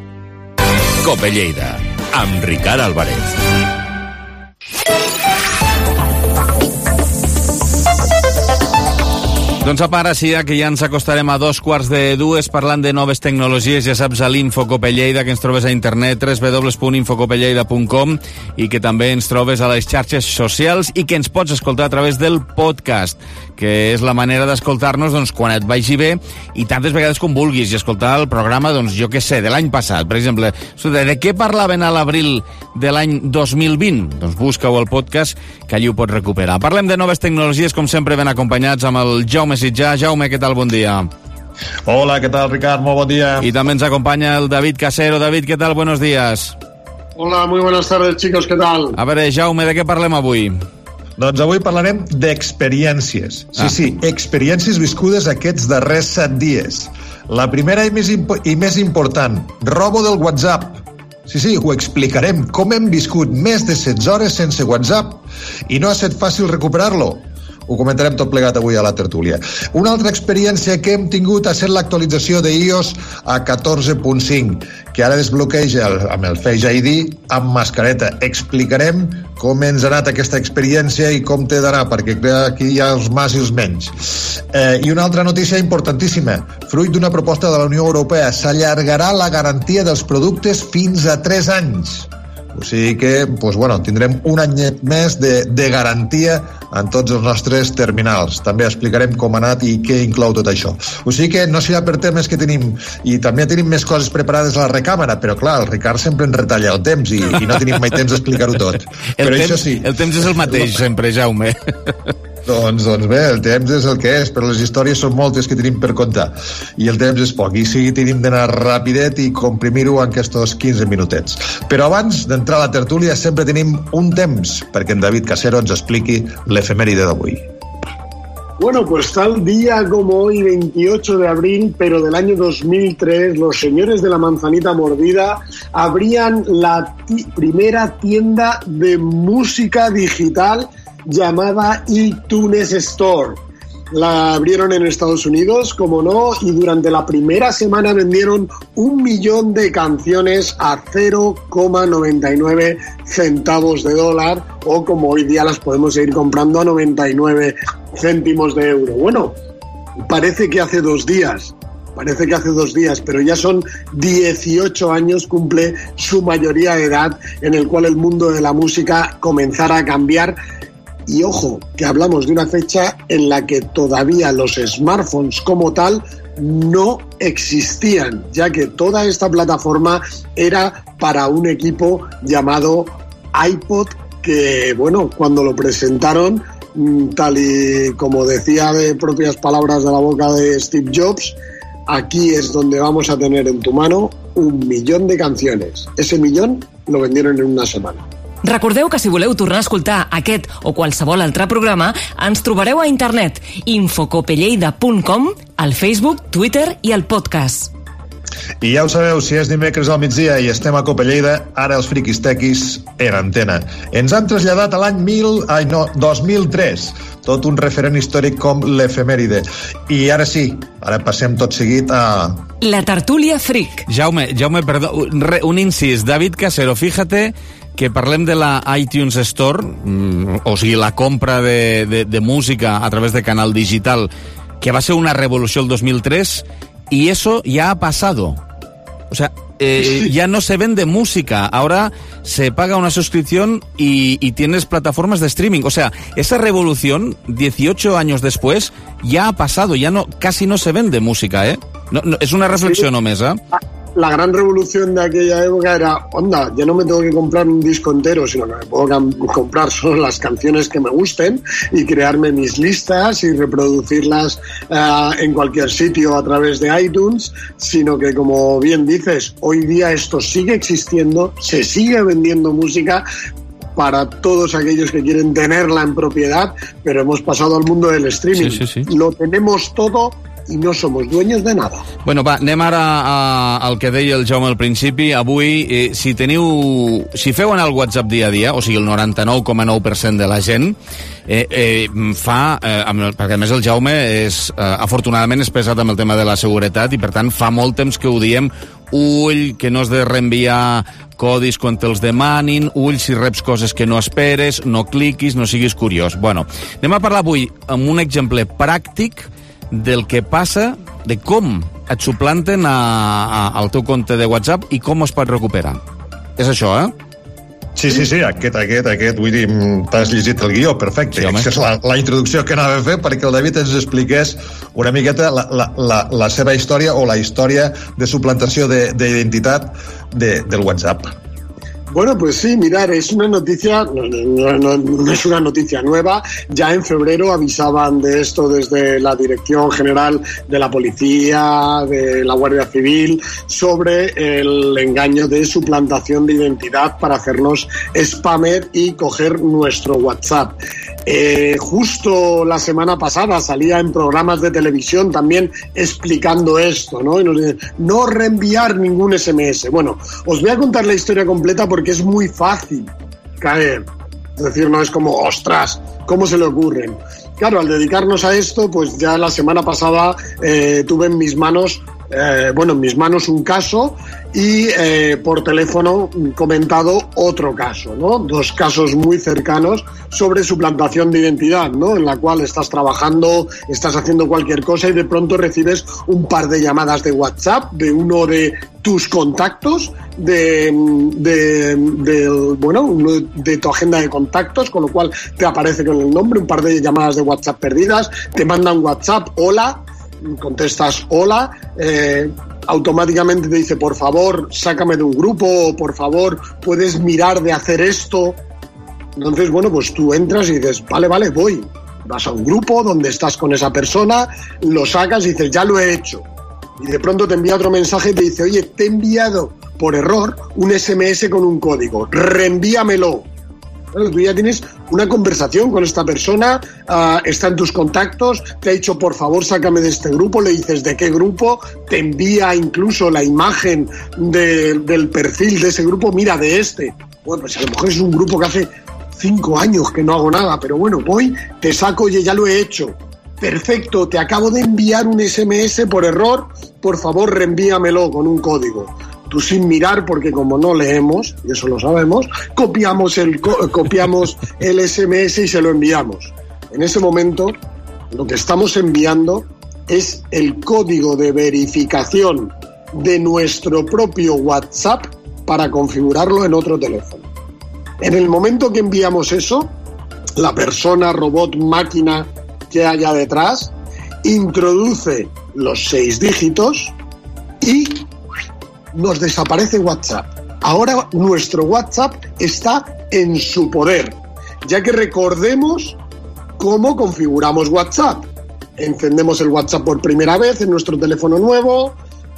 [SPEAKER 2] Cope Lleida, amb Ricard Álvarez.
[SPEAKER 1] Doncs apa, ara sí, que ja ens acostarem a dos quarts de dues parlant de noves tecnologies, ja saps, a l'Infocope Lleida, que ens trobes a internet, w w w punt infocopelleida punt com, i que també ens trobes a les xarxes socials i que ens pots escoltar a través del podcast, que és la manera d'escoltar-nos doncs, quan et vagi bé i tantes vegades com vulguis, i escoltar el programa, doncs, jo què sé, de l'any passat. Per exemple, de què parlaven a l'abril de l'any dos mil vint? Doncs busca-ho al podcast, que allí ho pots recuperar. Parlem de noves tecnologies, com sempre, ben acompanyats amb el Jaume Sitjà. Jaume, què tal? Bon dia.
[SPEAKER 24] Hola, què tal, Ricard? Molt bon dia.
[SPEAKER 1] Y también se acompaña el David Casero. David, ¿qué tal? Buenos días.
[SPEAKER 25] Hola, muy buenas tardes, chicos, què tal?
[SPEAKER 1] A veure, Jaume, de què parlem avui?
[SPEAKER 24] Doncs avui parlarem d'experiències. Sí, ah. sí, experiències viscudes aquests darrers set dies. La primera i més, impo- i més important, robo del WhatsApp. Sí, sí, ho explicarem, com hem viscut més de setze hores sense WhatsApp i no ha estat fàcil recuperar-lo. Ho comentarem tot plegat avui a la tertúlia. Una altra experiència que hem tingut ha estat l'actualització de i o ess a catorze punt cinc, que ara desbloqueja el, amb el Face I D amb mascareta. Explicarem com ens ha anat aquesta experiència i com té d'anar, perquè aquí hi ha els más i els menys. Eh, I una altra notícia importantíssima. Fruit d'una proposta de la Unió Europea, s'allargarà la garantia dels productes fins a tres anys. O sigui que, pues, bueno, tindrem un anyet més de, de garantia en tots els nostres terminals. També explicarem com ha anat i què inclou tot això. O sigui que no serà per temes que tenim, i també tenim més coses preparades a la recàmera, però clar, el Ricard sempre ens retalla el temps i, i no tenim mai temps d'explicar-ho tot.
[SPEAKER 1] El,
[SPEAKER 24] però
[SPEAKER 1] temps,
[SPEAKER 24] això sí,
[SPEAKER 1] el temps és el mateix sempre, Jaume.
[SPEAKER 24] Doncs, doncs bé, el temps és el que és, però les històries són moltes que tenim per contar i el temps és poc, i sí tenim d'anar rapidet i comprimir-ho en aquests quinze minutets. Però abans d'entrar a la tertúlia sempre tenim un temps perquè en David Casero ens expliqui l'efemèride d'avui.
[SPEAKER 25] Bueno, pues tal día como hoy, veintiocho de abril, pero del año dos mil tres, los señores de la manzanita mordida abrían la t- primera tienda de música digital llamada iTunes Store. La abrieron en Estados Unidos, como no, y durante la primera semana vendieron un millón de canciones a cero coma noventa y nueve centavos de dólar, o como hoy día las podemos seguir comprando a noventa y nueve céntimos de euro. Bueno, parece que hace dos días, parece que hace dos días, pero ya son dieciocho años, cumple su mayoría de edad, en el cual el mundo de la música comenzara a cambiar. Y ojo, que hablamos de una fecha en la que todavía los smartphones como tal no existían, ya que toda esta plataforma era para un equipo llamado iPod, que bueno, cuando lo presentaron, tal y como decía de propias palabras de la boca de Steve Jobs, aquí es donde vamos a tener en tu mano un millón de canciones. Ese millón lo vendieron en una semana.
[SPEAKER 3] Recordeu que si voleu tornar a escoltar aquest o qualsevol altre programa, ens trobareu a internet infocopelleida punt com, al Facebook, Twitter i al podcast.
[SPEAKER 24] I ja ho sabeu, si és dimecres al migdia i estem a Copelleida, ara els friquis tequis en antena. Ens han traslladat a l'any mil, ai no, dos mil tres, tot un referent històric com l'efemèride. I ara sí, ara passem tot seguit a...
[SPEAKER 3] La tertúlia fric.
[SPEAKER 1] Jaume, Jaume, perdó, un, un incís. David Casero, fíjate que parlem de la iTunes Store, o sigui, la compra de, de, de música a través de canal digital, que va ser una revolució el dos mil tres, y eso ya ha pasado. O sea, eh, ya no se vende música, ahora se paga una suscripción y, y tienes plataformas de streaming. O sea, esa revolución, dieciocho años después, ya ha pasado, ya no, casi no se vende música, ¿eh? No, no, es una reflexión només, ¿eh?
[SPEAKER 25] La gran revolución de aquella época era, onda, ya no me tengo que comprar un disco entero, sino que me puedo comprar solo las canciones que me gusten y crearme mis listas y reproducirlas uh, en cualquier sitio a través de iTunes, sino que, como bien dices, hoy día esto sigue existiendo, se sigue vendiendo música para todos aquellos que quieren tenerla en propiedad, pero hemos pasado al mundo del streaming.
[SPEAKER 1] Sí, sí, sí.
[SPEAKER 25] Lo tenemos todo i no som dueños de nada.
[SPEAKER 1] Bueno, va, anem ara a, al que deia el Jaume al principi. Avui, eh, si teniu... Si feu anar el WhatsApp dia a dia, o sigui, el noranta-nou coma nou per cent de la gent, eh, eh, fa... Eh, amb, perquè a més el Jaume és, eh, afortunadament és pesat amb el tema de la seguretat i per tant fa molt temps que ho diem. Ull, que no has de reenviar codis quan te'ls demanin, ull si reps coses que no esperes, no cliquis, no siguis curiós. Bueno, anem a parlar avui amb un exemple pràctic del que passa, de com et suplanten a, a, al teu compte de WhatsApp i com es pot recuperar. És això, eh?
[SPEAKER 24] Sí, sí, sí, aquest, aquest, aquest, vull dir, t'has llegit el guió, perfecte. Sí, és la, la introducció que anava a fer perquè el David ens expliqués una miqueta la, la, la, la seva història o la història de suplantació d'identitat de, del WhatsApp.
[SPEAKER 25] Bueno, pues sí, mirar, es una noticia, no, no, no, no es una noticia nueva. Ya en febrero avisaban de esto desde la Dirección General de la Policía, de la Guardia Civil, sobre el engaño de suplantación de identidad para hacernos spammer y coger nuestro WhatsApp. Eh, justo la semana pasada salía en programas de televisión también explicando esto, ¿no? Y nos dicen, no reenviar ningún ese eme ese. Bueno, os voy a contar la historia completa porque es muy fácil caer. Es decir, no es como, ostras, ¿cómo se le ocurren? Claro, al dedicarnos a esto, pues ya la semana pasada eh, tuve en mis manos Eh, bueno, en mis manos un caso y eh, por teléfono comentado otro caso, ¿no? Dos casos muy cercanos sobre suplantación de identidad, ¿no? En la cual estás trabajando, estás haciendo cualquier cosa y de pronto recibes un par de llamadas de WhatsApp de uno de tus contactos, de, de, de bueno, uno de tu agenda de contactos, con lo cual te aparece con el nombre, un par de llamadas de WhatsApp perdidas, te mandan WhatsApp, hola, contestas hola, eh, automáticamente te dice por favor sácame de un grupo, o por favor puedes mirar de hacer esto. Entonces bueno, pues tú entras y dices vale, vale, voy, vas a un grupo donde estás con esa persona, lo sacas y dices ya lo he hecho, y de pronto te envía otro mensaje y te dice oye, te he enviado por error un ese eme ese con un código, reenvíamelo. Bueno, tú ya tienes una conversación con esta persona, uh, está en tus contactos, te ha dicho por favor sácame de este grupo, le dices de qué grupo, te envía incluso la imagen de, del perfil de ese grupo, mira de este. Bueno, pues a lo mejor es un grupo que hace cinco años que no hago nada, pero bueno, voy, te saco y ya lo he hecho. perfecto, te acabo de enviar un ese eme ese por error, por favor reenvíamelo con un código. Tú sin mirar, porque como no leemos, y eso lo sabemos, copiamos el, co- copiamos el ese eme ese y se lo enviamos. En ese momento, lo que estamos enviando es el código de verificación de nuestro propio WhatsApp para configurarlo en otro teléfono. En el momento que enviamos eso, la persona, robot, máquina que haya detrás, introduce los seis dígitos y nos desaparece WhatsApp. Ahora nuestro WhatsApp está en su poder, ya que recordemos cómo configuramos WhatsApp. Encendemos el WhatsApp por primera vez en nuestro teléfono nuevo,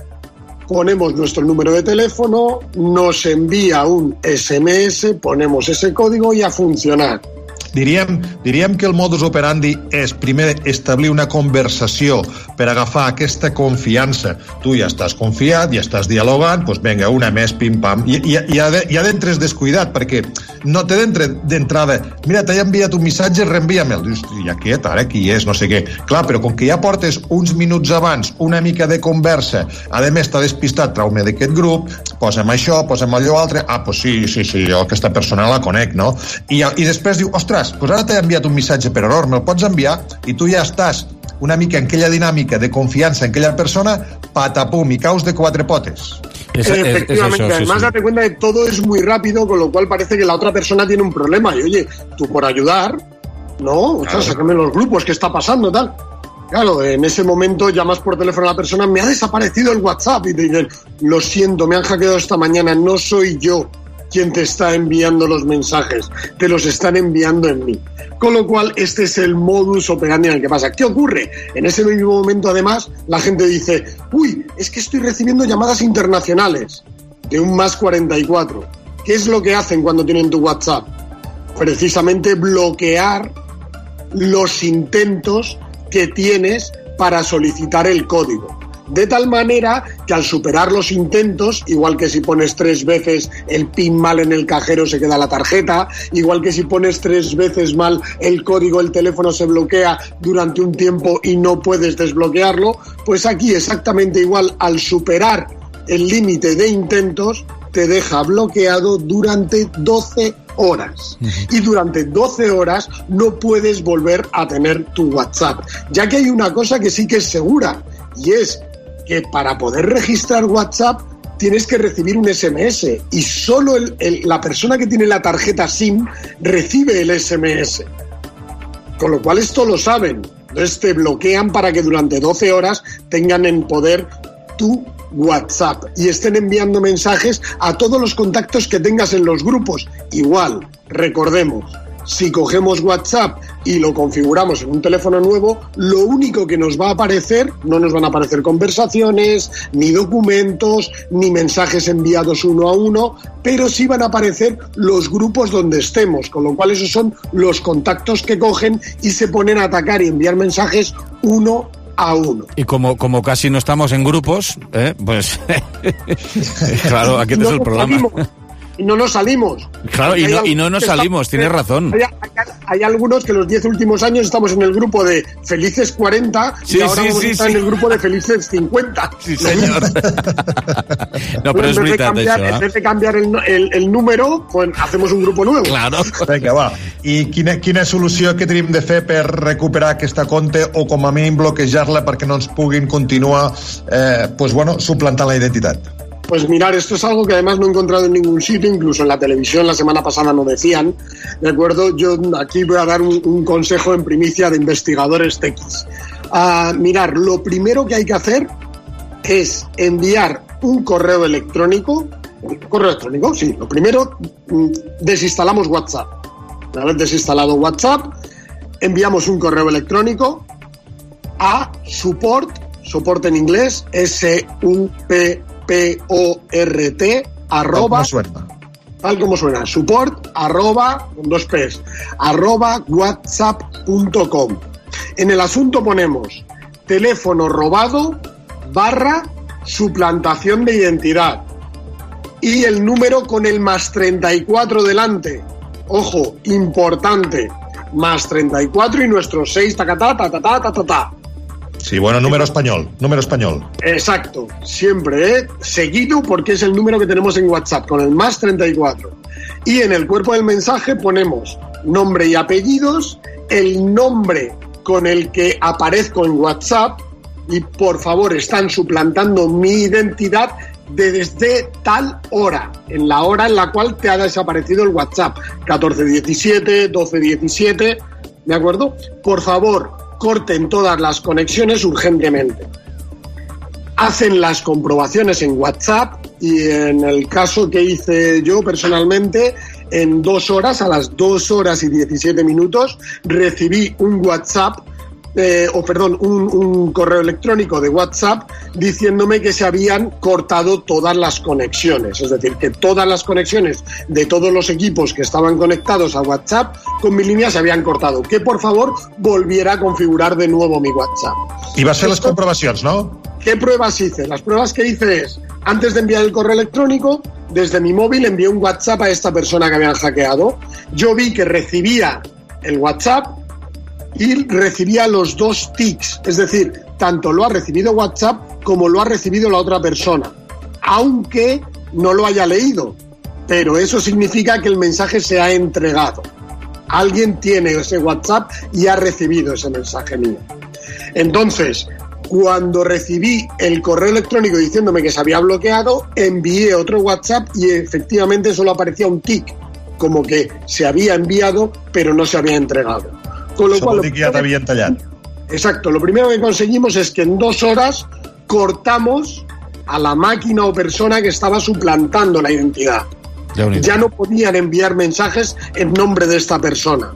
[SPEAKER 25] ponemos nuestro número de teléfono, nos envía un ese eme ese, ponemos ese código i a funcionar.
[SPEAKER 24] Diríem, diríem que el modus operandi és primer establir una conversació per agafar aquesta confiança. Tu ja estàs confiat, ja estàs dialogant, doncs vinga, una més, pim-pam. I, i, i, i adentres descuidat, perquè no te d'entre d'entrada, mira, t'he enviat un missatge, reenvia'me'l. Dius, i aquest, ara qui és, no sé què. Clar, però com que ja portes uns minuts abans una mica de conversa, a més t'ha despistat, trau-me d'aquest grup, posa'm això, posa'm allò altre, ah, doncs sí, sí, sí, jo aquesta persona la conec, no? I, i després diu, ostres, doncs ara t'he enviat un missatge per error, me'l pots enviar? I tu ja estàs una mica en aquella dinàmica de confiança en aquella persona, patapum, y caos de cuatro potes.
[SPEAKER 25] Es, Efectivamente, es eso, además sí, sí. Date cuenta que todo es muy rápido, con lo cual parece que la otra persona tiene un problema. Y oye, tú por ayudar, no, claro. O sea, sácame los grupos, ¿qué está pasando? Tal. Claro, en ese momento llamas por teléfono a la persona, me ha desaparecido el WhatsApp, y te dicen, lo siento, me han hackeado esta mañana, no soy yo quien te está enviando los mensajes, te los están enviando en mí. Con lo cual, este es el modus operandi en el que pasa. ¿Qué ocurre? En ese mismo momento, además, la gente dice, uy, es que estoy recibiendo llamadas internacionales de un más cuarenta y cuatro. ¿Qué es lo que hacen cuando tienen tu WhatsApp? Precisamente bloquear los intentos que tienes para solicitar el código. De tal manera que al superar los intentos, igual que si pones tres veces el PIN mal en el cajero se queda la tarjeta, igual que si pones tres veces mal el código el teléfono se bloquea durante un tiempo y no puedes desbloquearlo, pues aquí exactamente igual, al superar el límite de intentos te deja bloqueado durante doce horas. Uh-huh. Y durante doce horas no puedes volver a tener tu WhatsApp, ya que hay una cosa que sí que es segura, y es que para poder registrar WhatsApp tienes que recibir un ese eme ese y solo el, el, la persona que tiene la tarjeta SIM recibe el ese eme ese. Con lo cual esto lo saben. Entonces te bloquean para que durante doce horas tengan en poder tu WhatsApp y estén enviando mensajes a todos los contactos que tengas en los grupos. Igual, recordemos, si cogemos WhatsApp y lo configuramos en un teléfono nuevo, lo único que nos va a aparecer, no nos van a aparecer conversaciones, ni documentos, ni mensajes enviados uno a uno, pero sí van a aparecer los grupos donde estemos, con lo cual esos son los contactos que cogen y se ponen a atacar y enviar mensajes uno a uno.
[SPEAKER 1] Y como, como casi no estamos en grupos, ¿eh? Pues claro, aquí no es el problema.
[SPEAKER 25] Salimos. Y no nos salimos.
[SPEAKER 1] Claro, y no, y no nos salimos, tienes razón.
[SPEAKER 25] Hay, hay, hay algunos que los diez últimos años estamos en el grupo de Felices cuarenta
[SPEAKER 1] sí,
[SPEAKER 25] y ahora
[SPEAKER 1] sí,
[SPEAKER 25] vamos
[SPEAKER 1] sí,
[SPEAKER 25] a estar
[SPEAKER 1] sí.
[SPEAKER 25] en el grupo de Felices cincuenta.
[SPEAKER 1] Sí, señor. No, pero es veritat,
[SPEAKER 25] cambiar,
[SPEAKER 1] això.
[SPEAKER 25] En vez de cambiar el, el, el número, pues hacemos un grupo nuevo.
[SPEAKER 1] Claro.
[SPEAKER 24] Vinga, va. I quina, quina solució que tenim de fer per recuperar aquesta compte o com a mínim bloquejar-la perquè no ens puguin continuar eh, pues bueno, suplantant la identitat?
[SPEAKER 25] Pues mirar, esto es algo que además no he encontrado en ningún sitio, incluso en la televisión la semana pasada no decían, ¿de acuerdo? Yo aquí voy a dar un, un consejo en primicia de investigadores tequis. Uh, mirar, lo primero que hay que hacer es enviar un correo electrónico, correo electrónico, sí, lo primero, desinstalamos WhatsApp. Una vez desinstalado WhatsApp, enviamos un correo electrónico a support, support en inglés, S U P P O R T arroba, tal como suena, support arroba, con dos P's, arroba whatsapp punto com. En el asunto ponemos teléfono robado barra suplantación de identidad y el número con el más treinta y cuatro delante. Ojo, importante, más treinta y cuatro y nuestros seis, tacatá, tatatá, tatatá.
[SPEAKER 24] Sí, bueno, número español, número español.
[SPEAKER 25] Exacto, siempre, ¿eh? Seguido porque es el número que tenemos en WhatsApp, con el más treinta y cuatro. Y en el cuerpo del mensaje ponemos nombre y apellidos, el nombre con el que aparezco en WhatsApp, y por favor, están suplantando mi identidad desde tal hora, en la hora en la cual te ha desaparecido el WhatsApp, catorce diecisiete, doce diecisiete, ¿de acuerdo? Por favor, corten todas las conexiones urgentemente. Hacen las comprobaciones en WhatsApp y en el caso que hice yo personalmente, en dos horas, a las dos horas y diecisiete minutos, recibí un WhatsApp, eh, o perdón, un, un correo electrónico de WhatsApp diciéndome que se habían cortado todas las conexiones. Es decir, que todas las conexiones de todos los equipos que estaban conectados a WhatsApp con mi línea se habían cortado. Que por favor volviera a configurar de nuevo mi WhatsApp.
[SPEAKER 24] I va ser les comprovacions, no?
[SPEAKER 25] ¿Qué pruebas hice? Las pruebas que hice es, antes de enviar el correo electrónico, desde mi móvil envié un WhatsApp a esta persona que habían hackeado. Yo vi que recibía el WhatsApp y recibía los dos tics, es decir, tanto lo ha recibido WhatsApp como lo ha recibido la otra persona, aunque no lo haya leído, pero eso significa que el mensaje se ha entregado. Alguien tiene ese WhatsApp y ha recibido ese mensaje mío. Entonces, cuando recibí el correo electrónico diciéndome que se había bloqueado, envié otro WhatsApp y efectivamente solo aparecía un tic, como que se había enviado pero no se había entregado. Con lo cual, lo
[SPEAKER 24] que ya te habían tallado.
[SPEAKER 25] Exacto, lo primero que conseguimos es que en dos horas cortamos a la máquina o persona que estaba suplantando la identidad. Ya no podían enviar mensajes en nombre de esta persona.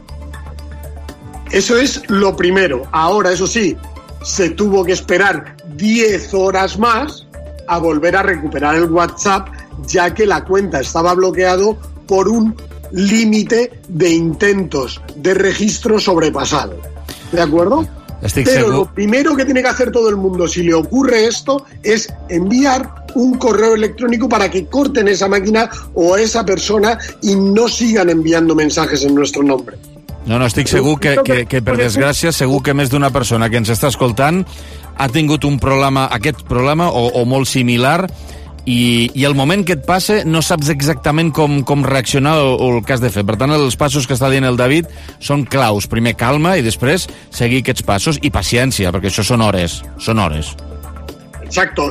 [SPEAKER 25] Eso es lo primero. Ahora, eso sí, se tuvo que esperar diez horas más a volver a recuperar el WhatsApp, ya que la cuenta estaba bloqueado por un límite de intentos de registro sobrepasado. ¿De acuerdo?
[SPEAKER 1] Estic
[SPEAKER 25] Pero
[SPEAKER 1] segur.
[SPEAKER 25] lo primero que tiene que hacer todo el mundo si le ocurre esto es enviar un correo electrónico para que corten esa máquina o a esa persona y no sigan enviando mensajes en nuestro nombre.
[SPEAKER 1] No, no, estic segur que, que, que per desgràcia, segur que més d'una persona que ens està escoltant ha tingut un problema, aquest problema o, o molt similar, i, i el moment que et passa no saps exactament com, com reaccionar o, o el que has de fer. Per tant, els passos que està dient el David són claus. Primer calma i després seguir aquests passos i paciència, perquè això són hores, són hores.
[SPEAKER 25] Exacto.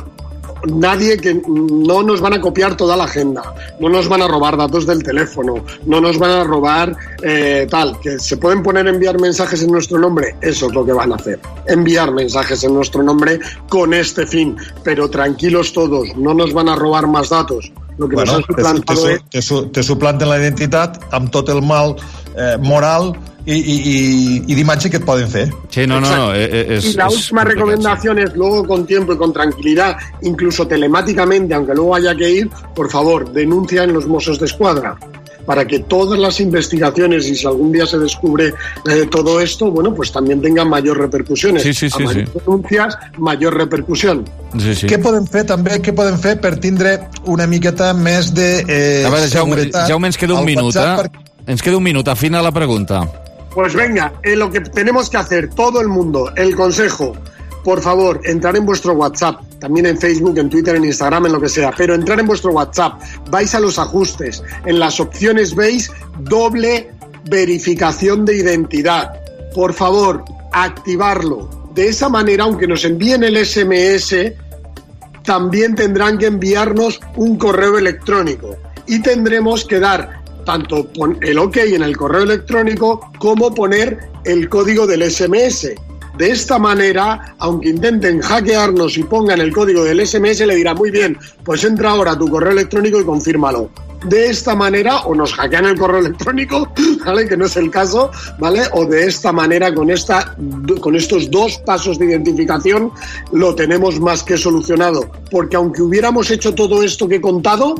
[SPEAKER 25] Nadie que no nos van a copiar toda la agenda, no nos van a robar datos del teléfono, no nos van a robar eh, tal, que se pueden poner a enviar mensajes en nuestro nombre, eso es lo que van a hacer, enviar mensajes en nuestro nombre con este fin, pero tranquilos todos, no nos van a robar más datos. Lo que
[SPEAKER 24] bueno,
[SPEAKER 25] nos han suplantado
[SPEAKER 24] te,
[SPEAKER 25] es...
[SPEAKER 24] te, te, te suplanten la identitat amb tot el mal eh, moral i, i, i, i d'imatge que et poden fer.
[SPEAKER 1] Sí, no, no, no. Es,
[SPEAKER 25] y la
[SPEAKER 1] es
[SPEAKER 25] última recomendación es luego con tiempo y con tranquilidad, incluso telemáticamente, aunque luego haya que ir, por favor, denuncia en los Mossos de Escuadra, para que todas las investigaciones, y si algún día se descubre eh, todo esto, bueno, pues también tengan mayor repercusiones.
[SPEAKER 1] Sí, sí, sí,
[SPEAKER 25] a mayor
[SPEAKER 1] sí.
[SPEAKER 25] denuncias, mayor repercusión.
[SPEAKER 1] Sí, sí.
[SPEAKER 24] Què podem fer també, què podem fer per tindre una miqueta més de eh,
[SPEAKER 1] A veure, Jaume,
[SPEAKER 24] seguretat
[SPEAKER 1] Jaume, ens queda un
[SPEAKER 24] al
[SPEAKER 1] minut,
[SPEAKER 24] WhatsApp
[SPEAKER 1] eh? Ens queda un minut, afina la pregunta.
[SPEAKER 25] Pues venga, eh, lo que tenemos que hacer todo el mundo, el consejo, por favor, entrar en vuestro WhatsApp, también en Facebook, en Twitter, en Instagram, en lo que sea, pero entrar en vuestro WhatsApp, vais a los ajustes, en las opciones veis doble verificación de identidad. Por favor, activarlo. De esa manera, aunque nos envíen el ese eme ese, también tendrán que enviarnos un correo electrónico y tendremos que dar tanto el OK en el correo electrónico como poner el código del ese eme ese. De esta manera, aunque intenten hackearnos y pongan el código del ese eme ese, le dirá, muy bien, pues entra ahora a tu correo electrónico y confírmalo. De esta manera, o nos hackean el correo electrónico, ¿vale? Que no es el caso, ¿vale? O de esta manera, con, esta, con estos dos pasos de identificación, lo tenemos más que solucionado. Porque aunque hubiéramos hecho todo esto que he contado,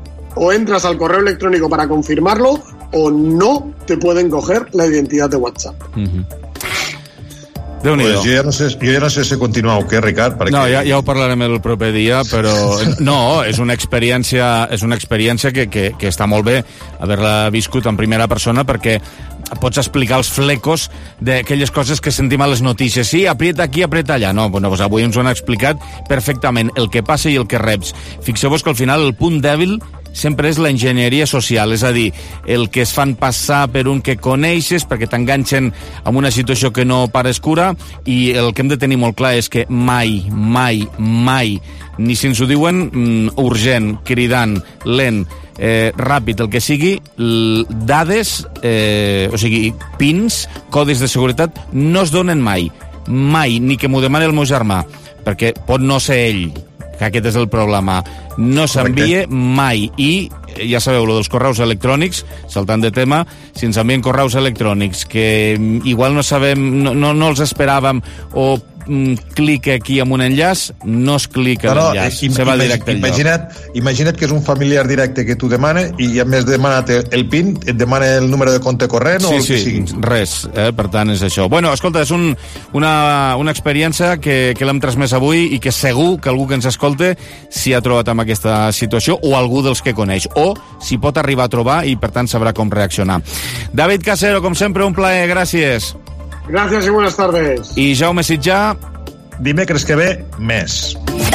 [SPEAKER 25] o entras al correo electrónico para confirmarlo, o no te pueden coger la identidad de WhatsApp.
[SPEAKER 1] Uh-huh. Déu-n'hi-do.
[SPEAKER 24] Pues jo, ja no sé, jo ja no sé si continuar o què, Ricard, perquè...
[SPEAKER 1] No, ja, ja ho parlarem el proper dia, però no, és una experiència, és una experiència que, que, que està molt bé haver-la viscut en primera persona, perquè pots explicar els flecos d'aquelles coses que sentim a les notícies. Sí, aprieta aquí, aprieta allà. No, bueno, pues avui ens ho han explicat perfectament, el que passa i el que reps. Fixeu-vos que al final el punt dèbil sempre és la enginyeria social, és a dir, el que es fan passar per un que coneixes perquè t'enganxen amb una situació que no pares cura, i el que hem de tenir molt clar és que mai, mai, mai, ni si ens ho diuen mm, urgent, cridant, lent, eh, ràpid, el que sigui, dades, eh, o sigui, pins, codis de seguretat, no es donen mai, mai, ni que m'ho demani el meu germà, perquè pot no ser ell, que aquest és el problema. No s'envia mai. I ja sabeu, lo dels correus electrònics, saltant de tema, si ens envien correus electrònics que igual no sabem, no, no, no els esperàvem, o mm, clica aquí amb un enllaç, no es clica no, l'enllaç, no, se va directe al lloc.
[SPEAKER 24] Imagina't, imagina't que és un familiar directe que tu demana i a més de demanat el PIN, et demana el número de compte corrent
[SPEAKER 1] sí,
[SPEAKER 24] o el
[SPEAKER 1] sí,
[SPEAKER 24] que sigui.
[SPEAKER 1] Res, eh? Per tant és això. Bueno, escolta, és un, una, una experiència que, que l'hem transmès avui i que segur que algú que ens escolte s'hi ha trobat amb aquesta situació, o algú dels que coneix, o s'hi pot arribar a trobar i per tant sabrà com reaccionar. David Casero, com sempre, un plaer, gràcies.
[SPEAKER 25] Gracias y buenas tardes.
[SPEAKER 1] I Jaume Sitjà,
[SPEAKER 24] dimecres que ve, més.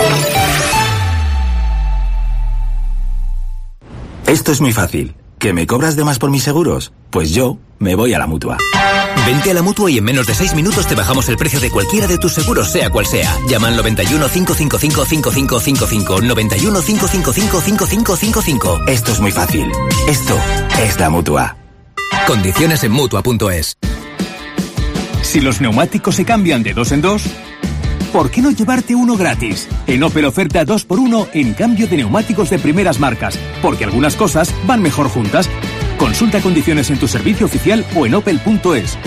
[SPEAKER 4] Esto es muy fácil. ¿Que me cobras de más por mis seguros? Pues yo me voy a la Mutua.
[SPEAKER 5] Vente a la Mutua y en menos de seis minutos te bajamos el precio de cualquiera de tus seguros, sea cual sea. Llama al noventa y uno, cinco cinco cinco, cinco cinco cinco cinco, noventa y uno, cinco cinco cinco, cinco cinco cinco cinco.
[SPEAKER 4] Esto es muy fácil. Esto es la Mutua.
[SPEAKER 5] Condiciones en Mutua punto es.
[SPEAKER 6] Si los neumáticos se cambian de dos en dos, ¿por qué no llevarte uno gratis? En Opel oferta dos por uno en cambio de neumáticos de primeras marcas, porque algunas cosas van mejor juntas. Consulta condiciones en tu servicio oficial o en opel punto es.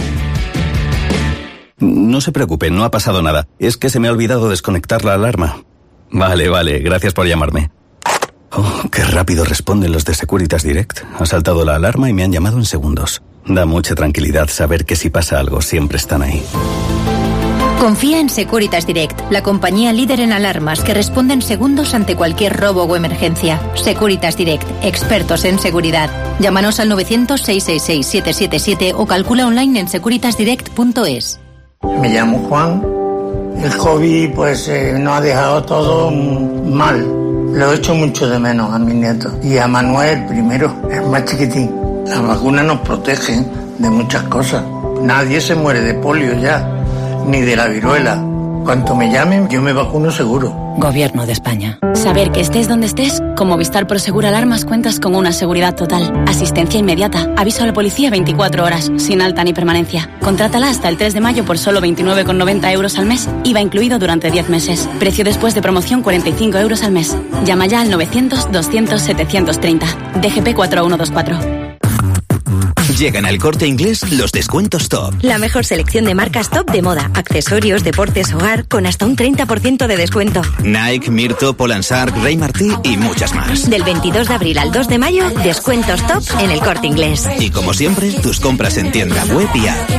[SPEAKER 4] No se preocupen, no ha pasado nada. Es que se me ha olvidado desconectar la alarma. Vale, vale, gracias por llamarme. Oh, qué rápido responden los de Securitas Direct. Ha saltado la alarma y me han llamado en segundos. Da mucha tranquilidad saber que si pasa algo siempre están ahí.
[SPEAKER 7] Confía en Securitas Direct, la compañía líder en alarmas que responde en segundos ante cualquier robo o emergencia. Securitas Direct, expertos en seguridad. Llámanos al novecientos, seiscientos sesenta y seis, setecientos setenta y siete o calcula online en securitas direct punto es.
[SPEAKER 8] Me llamo Juan. El COVID pues eh, nos ha dejado todo mal. Lo he hecho mucho de menos a mis nietos. Y a Manuel primero, el más chiquitín. Las vacunas nos protegen de muchas cosas. Nadie se muere de polio ya, ni de la viruela. Cuanto me llamen, yo me vacuno seguro.
[SPEAKER 26] Gobierno de España. Saber que estés donde estés, con Movistar Prosegur Alarmas cuentas con una seguridad total. Asistencia inmediata, aviso a la policía veinticuatro horas, sin alta ni permanencia. Contrátala hasta el tres de mayo por solo veintinueve con noventa euros al mes, I V A incluido durante diez meses. Precio después de promoción cuarenta y cinco euros al mes. Llama ya al novecientos, doscientos, setecientos treinta. D G P cuatro uno dos cuatro.
[SPEAKER 5] Llegan al Corte Inglés los descuentos top.
[SPEAKER 7] La mejor selección de marcas top de moda, accesorios, deportes, hogar, con hasta un treinta por ciento de descuento.
[SPEAKER 5] Nike, Mirto, Polansark, Rey Martí y muchas más.
[SPEAKER 7] Del veintidós de abril al dos de mayo, descuentos top en el Corte Inglés.
[SPEAKER 5] Y como siempre, tus compras en tienda web y app.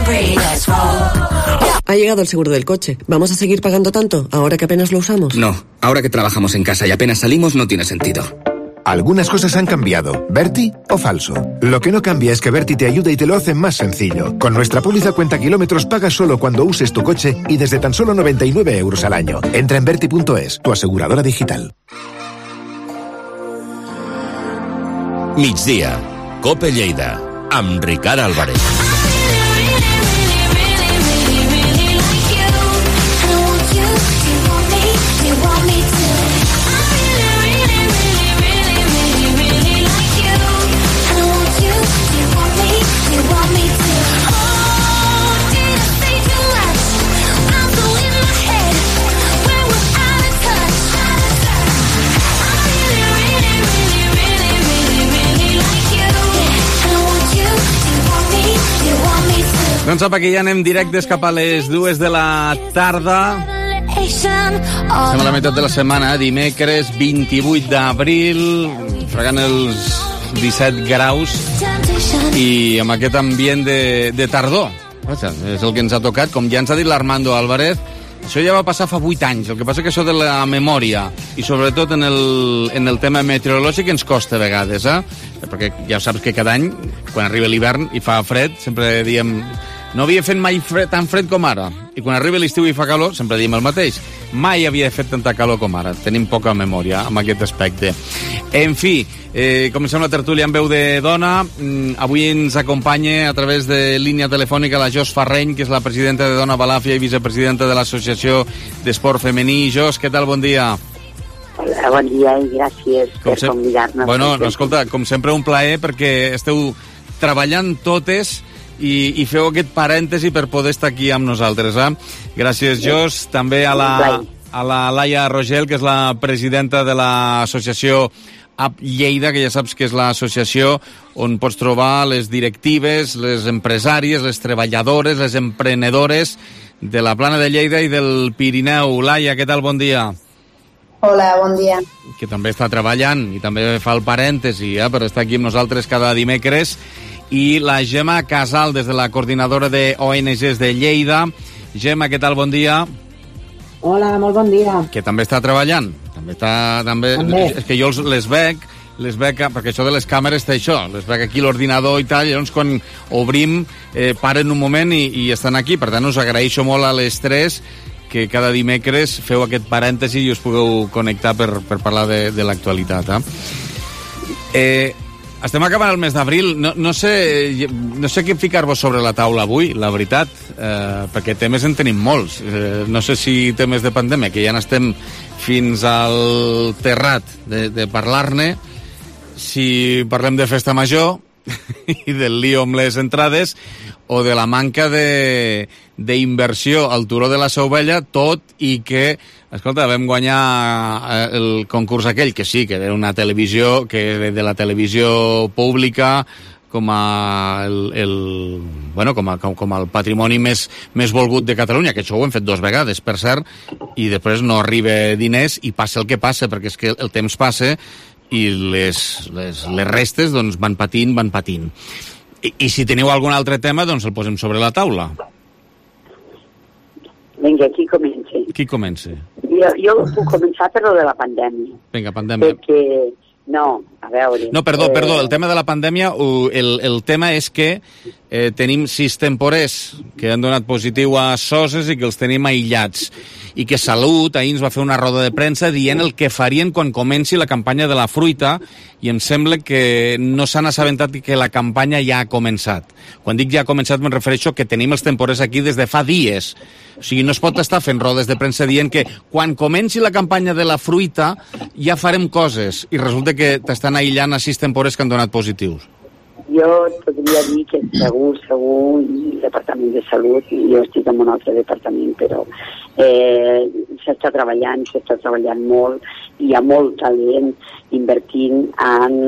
[SPEAKER 27] Ha llegado el seguro del coche. ¿Vamos a seguir pagando tanto ahora que apenas lo usamos?
[SPEAKER 28] No, ahora que trabajamos en casa y apenas salimos no tiene sentido.
[SPEAKER 29] Algunas cosas han cambiado. ¿Berti o falso? Lo que no cambia es que Berti te ayuda y te lo hace más sencillo. Con nuestra póliza cuenta kilómetros pagas solo cuando uses tu coche y desde tan solo noventa y nueve euros al año. Entra en berti punto es, tu aseguradora digital.
[SPEAKER 2] Migdia, Cope Lleida, amb Ricard Álvarez.
[SPEAKER 1] Doncs apa, que ja anem directes cap a les dues de la tarda. Estem a la meitat de la setmana, dimecres vint-i-vuit d'abril, fregant els disset graus i amb aquest ambient de, de tardor. és el que ens ha tocat, com ja ens ha dit l'Armando Álvarez. Això ja va passar fa vuit anys, el que passa que això de la memòria, i sobretot en el, en el tema meteorològic, ens costa a vegades, eh? Perquè ja saps que cada any, quan arriba l'hivern i fa fred, sempre diem... No havia fet mai fred, tan fred com ara. I quan arriba l'estiu i fa calor, sempre diem el mateix. Mai havia fet tanta calor com ara. Tenim poca memòria amb aquest aspecte. En fi, eh, comencem la tertúlia amb veu de dona. Mm, avui ens acompanya a través de línia telefònica la Jos Farreny, que és la presidenta de Dona Balàfia i vicepresidenta de l'Associació d'Esport Femení. Jos, què tal? Bon dia.
[SPEAKER 9] Hola, bon dia i gràcies com per convidar-nos.
[SPEAKER 1] Bueno, no, escolta, com sempre un plaer perquè esteu treballant totes i, i feu aquest parèntesi per poder estar aquí amb nosaltres. Eh? Gràcies, Jos. També a la, a la Laia Rogel, que és la presidenta de l'associació A P Lleida, que ja saps que és l'associació on pots trobar les directives, les empresàries, les treballadores, les emprenedores de la Plana de Lleida i del Pirineu. Laia, què tal? Bon dia.
[SPEAKER 12] Hola, bon dia.
[SPEAKER 1] Que també està treballant i també fa el parèntesi eh, per estar aquí amb nosaltres cada dimecres. I la Gemma Casal, des de la coordinadora de O N Ges de Lleida. Gemma, què tal? Bon dia.
[SPEAKER 12] Hola, molt bon dia.
[SPEAKER 1] Que també està treballant. També està... També... també. És que jo les veig, les veig, perquè això de les càmeres té això, les veig aquí l'ordinador i tal, i llavors quan obrim eh, paren un moment i, i estan aquí. Per tant, us agraeixo molt a les tres que cada dimecres feu aquest parèntesi i us pugueu connectar per, per parlar de, de l'actualitat. Eh? Eh, estem acabant el mes d'abril. No, no sé no sé què ficar-vos sobre la taula avui, la veritat, eh, perquè temes en tenim molts. Eh, no sé si temes de pandèmia, que ja n'estem fins al terrat de, de parlar-ne, si parlem de festa major i del lío amb les entrades, o de la manca de d'inversió al Turó de la Sauvella, tot i que, escolta, vam guanyar el concurs aquell, que sí, que era una televisió, que de la televisió pública, com a el, el, bueno, com, a, com, com el patrimoni més, més volgut de Catalunya, que això ho hem fet dos vegades, per cert, i després no arriba diners i passa el que passa, perquè és que el temps passa i les, les, les restes doncs, van patint, van patint. I, I si teniu algun altre tema, doncs el posem sobre la taula.
[SPEAKER 12] Vinga, qui comença?
[SPEAKER 1] Qui comença?
[SPEAKER 12] Jo, jo puc començar per lo de la pandèmia.
[SPEAKER 1] Vinga, pandèmia.
[SPEAKER 12] Perquè, no, a veure...
[SPEAKER 1] No, perdó,
[SPEAKER 12] eh...
[SPEAKER 1] perdó, el tema de la pandèmia, el, el tema és que eh, tenim sis temporers que han donat positiu a Soses i que els tenim aïllats. I que Salut ahir ens va fer una roda de premsa dient el que farien quan comenci la campanya de la fruita, i em sembla que no s'han assabentat que la campanya ja ha començat. Quan dic ja ha començat me'n refereixo que tenim els temporers aquí des de fa dies. O sigui, no es pot estar fent rodes de premsa dient que quan comenci la campanya de la fruita ja farem coses, i resulta que t'estan aïllant a sis temporers que han donat positius.
[SPEAKER 12] Jo podria dir que segur, segur, el Departament de Salut, i jo estic en un altre departament, però eh, s'està treballant, s'està treballant molt, i hi ha molt talent invertint en,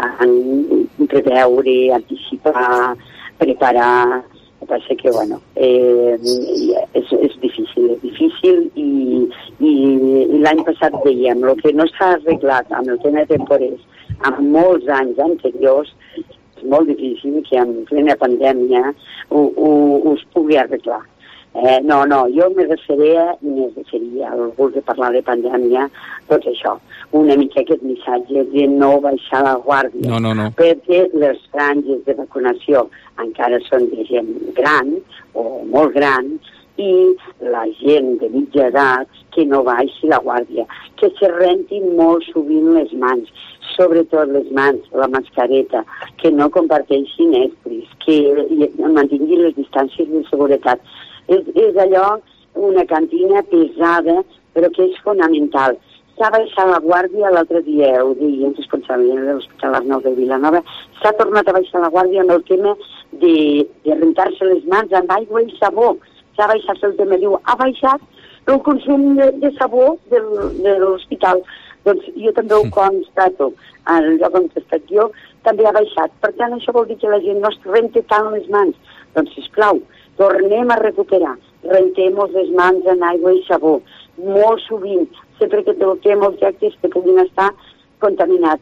[SPEAKER 12] en preveure, anticipar, preparar. El que passa que, bueno, eh, és, és difícil, és difícil, i, i, i l'any passat veiem el que no s'ha arreglat amb el tema de temporers en molts anys anteriors. És molt difícil que en plena pandèmia ho, ho, ho es pugui arreglar. Eh, no, no, jo me referia, me referia al voler parlar de pandèmia, tot això, una mica aquest missatge de no baixar la guàrdia.
[SPEAKER 1] No, no, no.
[SPEAKER 12] Perquè les franges de vacunació encara són de gent gran o molt gran, i la gent de mitja edat que no baixi la guàrdia, que se rentin molt sovint les mans, sobretot les mans, la mascareta, que no comparteixin estris, que mantinguin les distàncies de seguretat. És, és allò, una cantina pesada, però que és fonamental. S'ha baixat la guàrdia l'altre dia, ho deia el responsable de l'Hospital Arnau de Vilanova, s'ha tornat a baixar la guàrdia amb el tema de, de rentar-se les mans amb aigua i sabó. S'ha baixat el tema, diu, ha baixat el consum de, de sabó del, de l'hospital. Doncs jo també ho constato, al lloc on he estat jo, també ha baixat. Per tant, això vol dir que la gent no es rente tant les mans. Doncs, sisplau, tornem a recuperar. Rentem-nos les mans en aigua i sabó. Molt sovint, sempre que toquem objectes que puguin estar contaminats.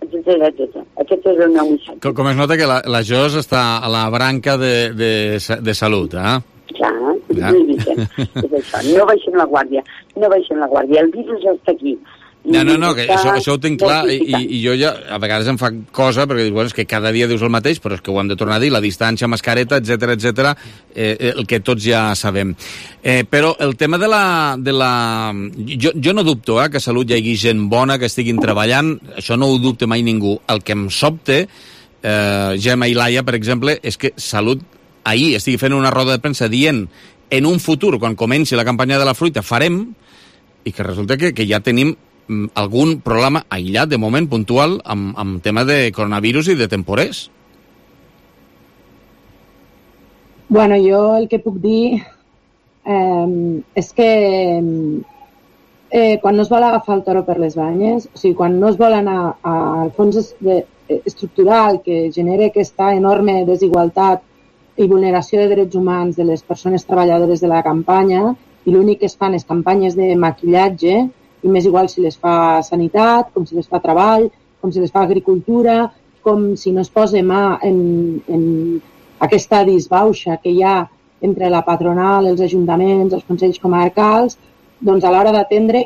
[SPEAKER 12] etcètera, etcètera. Aquest és el meu missatge.
[SPEAKER 1] Com, com es nota que la, la Jos està a la branca de, de, de salut, eh?
[SPEAKER 12] Clar, ja. És això. No baixem la guàrdia, no baixem la guàrdia. El virus està aquí.
[SPEAKER 1] No, no, no, que això, això ho tinc clar i, i jo ja a vegades em fa cosa perquè dius, bueno, és que cada dia dius el mateix, però és que ho hem de tornar a dir, la distància, mascareta, etcètera, etcètera, eh, el que tots ja sabem. Eh, però el tema de la... De la... Jo, jo no dubto eh, que a Salut hi hagi gent bona, que estiguin treballant, això no ho dubte mai ningú. El que em sobte, eh, Gemma i Laia, per exemple, és que Salut ahir estigui fent una roda de premsa dient en un futur, quan comenci la campanya de la fruita, farem, i que resulta que, que ja tenim algun problema aïllat, de moment, puntual, amb, amb tema de coronavirus i de temporers?
[SPEAKER 10] Bueno, jo el que puc dir eh, és que eh, quan no es vol agafar el toro per les banyes, o sigui, quan no es vol anar a, al fons de, estructural que genera aquesta enorme desigualtat i vulneració de drets humans de les persones treballadores de la campanya, i l'únic que es fan és campanyes de maquillatge, i m'és igual si les fa sanitat, com si les fa treball, com si les fa agricultura, com si no es posa mà en, en aquesta disbauxa que hi ha entre la patronal, els ajuntaments, els consells comarcals, doncs a l'hora d'atendre,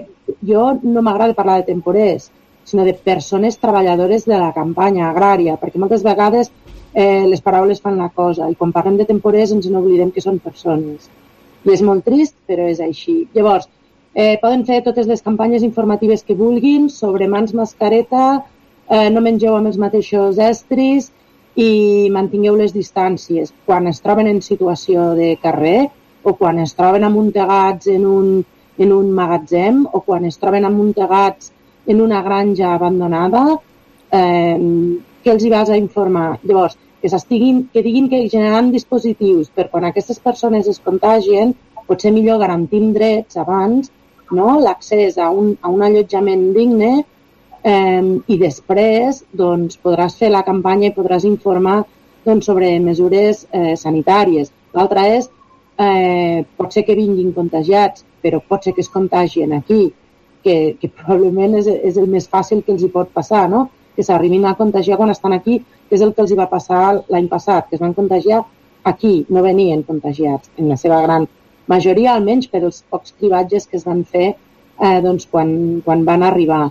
[SPEAKER 10] jo no m'agrada parlar de temporers, sinó de persones treballadores de la campanya agrària, perquè moltes vegades eh, les paraules fan la cosa, i quan parlem de temporers ens n'oblidem que són persones. I és molt trist, però és així. Llavors, Eh, poden fer totes les campanyes informatives que vulguin sobre mans mascareta, eh, no mengeu amb els mateixos estris i mantingueu les distàncies. Quan es troben en situació de carrer o quan es troben amuntegats en un, en un magatzem o quan es troben amuntegats en una granja abandonada, eh, què els hi vas a informar? Llavors, que, que diguin que generaran dispositius per quan aquestes persones es contagien, potser millor garantim drets abans, no? L'accés a un, a un allotjament digne eh, i després doncs, podràs fer la campanya i podràs informar doncs, sobre mesures eh, sanitàries. L'altra és, eh, pot ser que vinguin contagiats, però pot ser que es contagien aquí, que, que probablement és, és el més fàcil que els hi pot passar, no? Que s'arribin a contagiar quan estan aquí, que és el que els hi va passar l'any passat, que es van contagiar aquí, no venien contagiats, en la seva gran majoria, almenys per els pocs cribatges que es van fer eh, doncs, quan, quan van arribar.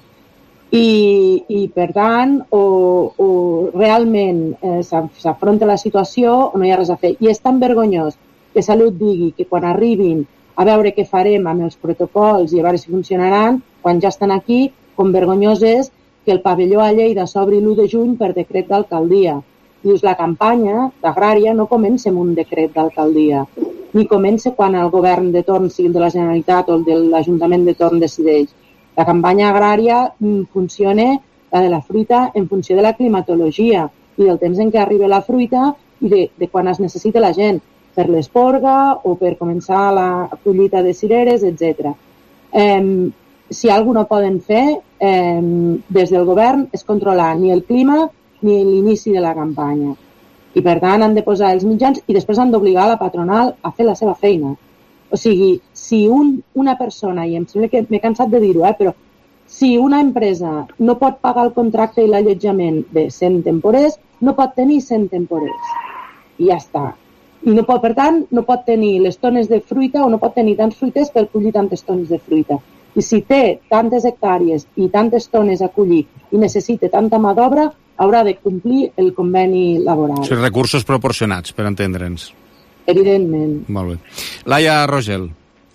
[SPEAKER 10] I, i per tant, o, o realment eh, s'afronta la situació o no hi ha res a fer. I és tan vergonyós que Salut digui que quan arribin a veure què farem amb els protocols i a veure si funcionaran, quan ja estan aquí, com vergonyós és que el pavelló a Lleida s'obri l'u de juny per decret d'alcaldia. Dius, la campanya d'agrària no comença amb un decret d'alcaldia, ni comença quan el govern de torn, sigui el de la Generalitat o el de l'Ajuntament de torn, decideix. La campanya agrària funciona, la de la fruita, en funció de la climatologia i del temps en què arriba la fruita i de, de quan es necessita la gent, per l'esporga o per començar la collita de cireres, etcètera. Eh, si alguna no poden fer, eh, des del govern, és controlar ni el clima ni l'inici de la campanya. I per tant han de posar els mitjans i després han d'obligar la patronal a fer la seva feina. O sigui, si un, una persona, i em sembla que m'he cansat de dir-ho, eh, però si una empresa no pot pagar el contracte i l'allotjament de cent temporers, no pot tenir cent temporers. I ja està. I no pot, per tant, no pot tenir les tones de fruita o no pot tenir tants fruiters per collir tantes tones de fruita. I si té tantes hectàrees i tantes tones a collir i necessita tanta mà d'obra, haurà de complir el conveni laboral.
[SPEAKER 1] Sí, recursos proporcionats, per entendre'ns.
[SPEAKER 10] Evidentment.
[SPEAKER 1] Molt bé. Laia Rogel.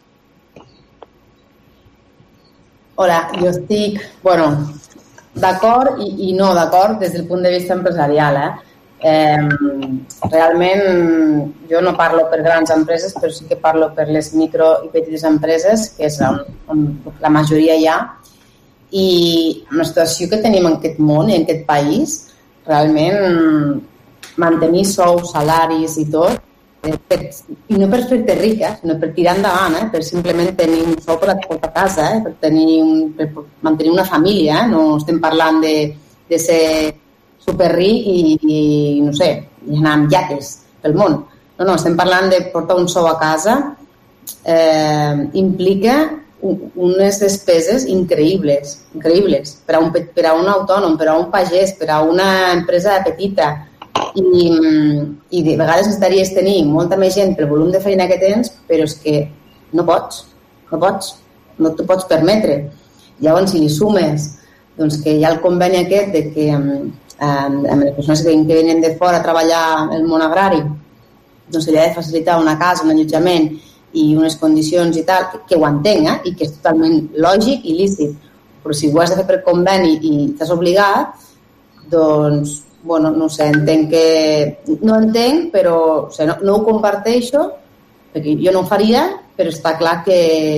[SPEAKER 13] Hola, jo estic, bueno, d'acord i, i no d'acord des del punt de vista empresarial, eh? Eh, realment jo no parlo per grans empreses, però sí que parlo per les micro i petites empreses, que és on, on la majoria hi ha, i amb la situació que tenim en aquest món i en aquest país, realment mantenir sous, salaris i tot, eh, per, i no per fer-te rica, sinó per tirar endavant, eh, per simplement tenir un sou per portar a casa, eh, per, tenir un, per mantenir una família, eh, no estem parlant de, de ser superric i, i, no sé, i anar amb iates pel món. No, no, estem parlant de portar un sou a casa, eh, implica unes despeses increïbles, increïbles per a, un, per a un autònom, per a un pagès, per a una empresa petita. I, i de vegades estaries tenir molta més gent pel volum de feina que tens, però és que no pots, no pots, no t'ho pots permetre. Llavors, si li sumes doncs, que hi ha el conveni aquest de que eh, amb les persones que venen de fora a treballar el món agrari, doncs se li ha de facilitar una casa, un allotjament i unes condicions i tal, que, que ho entenc, eh? I que és totalment lògic i lícit. Però si ho has de fer per conveni i t'has obligat, doncs, bueno, no sé, entenc que... No entenc, però o sigui, no, no ho comparteixo, perquè jo no ho faria, però està clar que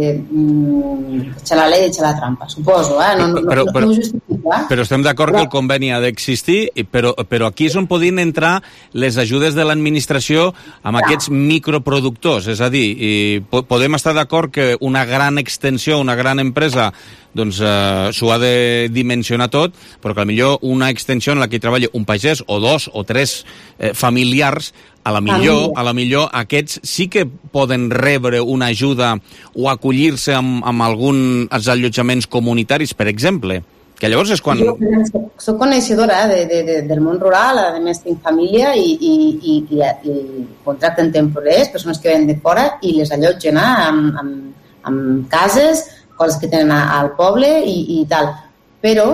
[SPEAKER 13] mm, echa la llei, echa la trampa, suposo, eh? No, no,
[SPEAKER 1] però,
[SPEAKER 13] no,
[SPEAKER 1] però,
[SPEAKER 13] no ho justifico, eh?
[SPEAKER 1] Però estem d'acord que el conveni ha d'existir, però, però aquí és on podien entrar les ajudes de l'administració amb ja. aquests microproductors, és a dir, i podem estar d'acord que una gran extensió, una gran empresa, doncs eh, s'ho ha de dimensionar tot, però que potser una extensió en la que hi treballa un pagès o dos o tres eh, familiars, a la millor, a la millor aquests sí que poden rebre una ajuda o acollir-se amb, amb alguns allotjaments comunitaris, per exemple. Que llavors és quan...
[SPEAKER 13] Jo soc coneixedora de, de, de, del món rural, a més tinc família i, i, i, i, i contracten temporers, persones que venen de fora i les allotgen eh, amb, amb, amb cases, coses que tenen al poble i, i tal. Però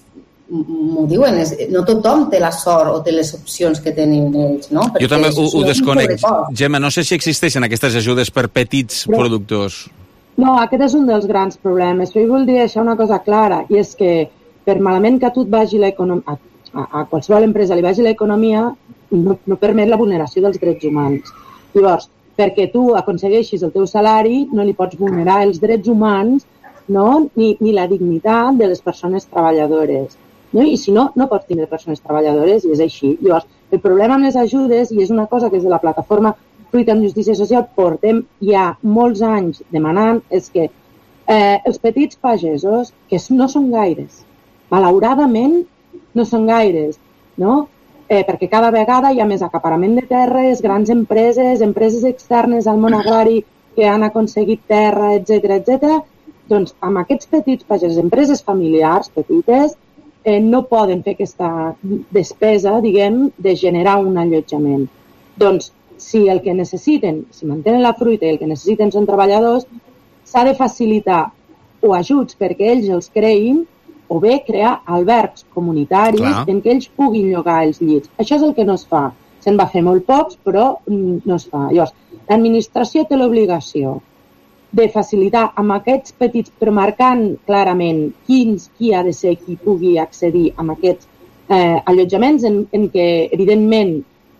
[SPEAKER 13] m'ho diuen, és, no tothom té la sort o té les opcions que tenen ells, no? Perquè
[SPEAKER 1] jo també ho, ho desconec. Gemma, no sé si existeixen aquestes ajudes per petits Però, productors.
[SPEAKER 10] No, aquest és un dels grans problemes. Jo voldria deixar una cosa clara, i és que per malament que a tu et vagi l'economia, a, a qualsevol empresa li vagi l'economia, no, no permet la vulneració dels drets humans. Llavors, perquè tu aconsegueixis el teu salari, no li pots vulnerar els drets humans, no? ni, ni la dignitat de les persones treballadores. No? I si no, no pots tindre persones treballadores i és així. Llavors, el problema amb les ajudes, i és una cosa que des de la plataforma Fruita en Justícia Social portem ja molts anys demanant, és que eh, els petits pagesos, que no són gaires, malauradament no són gaires, no? Eh, perquè cada vegada hi ha més acaparament de terres, grans empreses, empreses externes al món agrari que han aconseguit terra, etcètera, etcètera. Doncs amb aquests petits pagesos, empreses familiars petites, Eh, no poden fer aquesta despesa, diguem, de generar un allotjament. Doncs, si el que necessiten, si mantenen la fruita i el que necessiten són treballadors, s'ha de facilitar o ajuts perquè ells els creïn o bé crear albergs comunitaris Clar. en què ells puguin llogar els llits. Això és el que no es fa. Se'n va fer molt pocs, però no es fa. Llavors, l'administració té l'obligació de facilitar amb aquests petits, però marcant clarament quins, qui ha de ser qui pugui accedir a aquests eh, allotjaments en, en què, evidentment,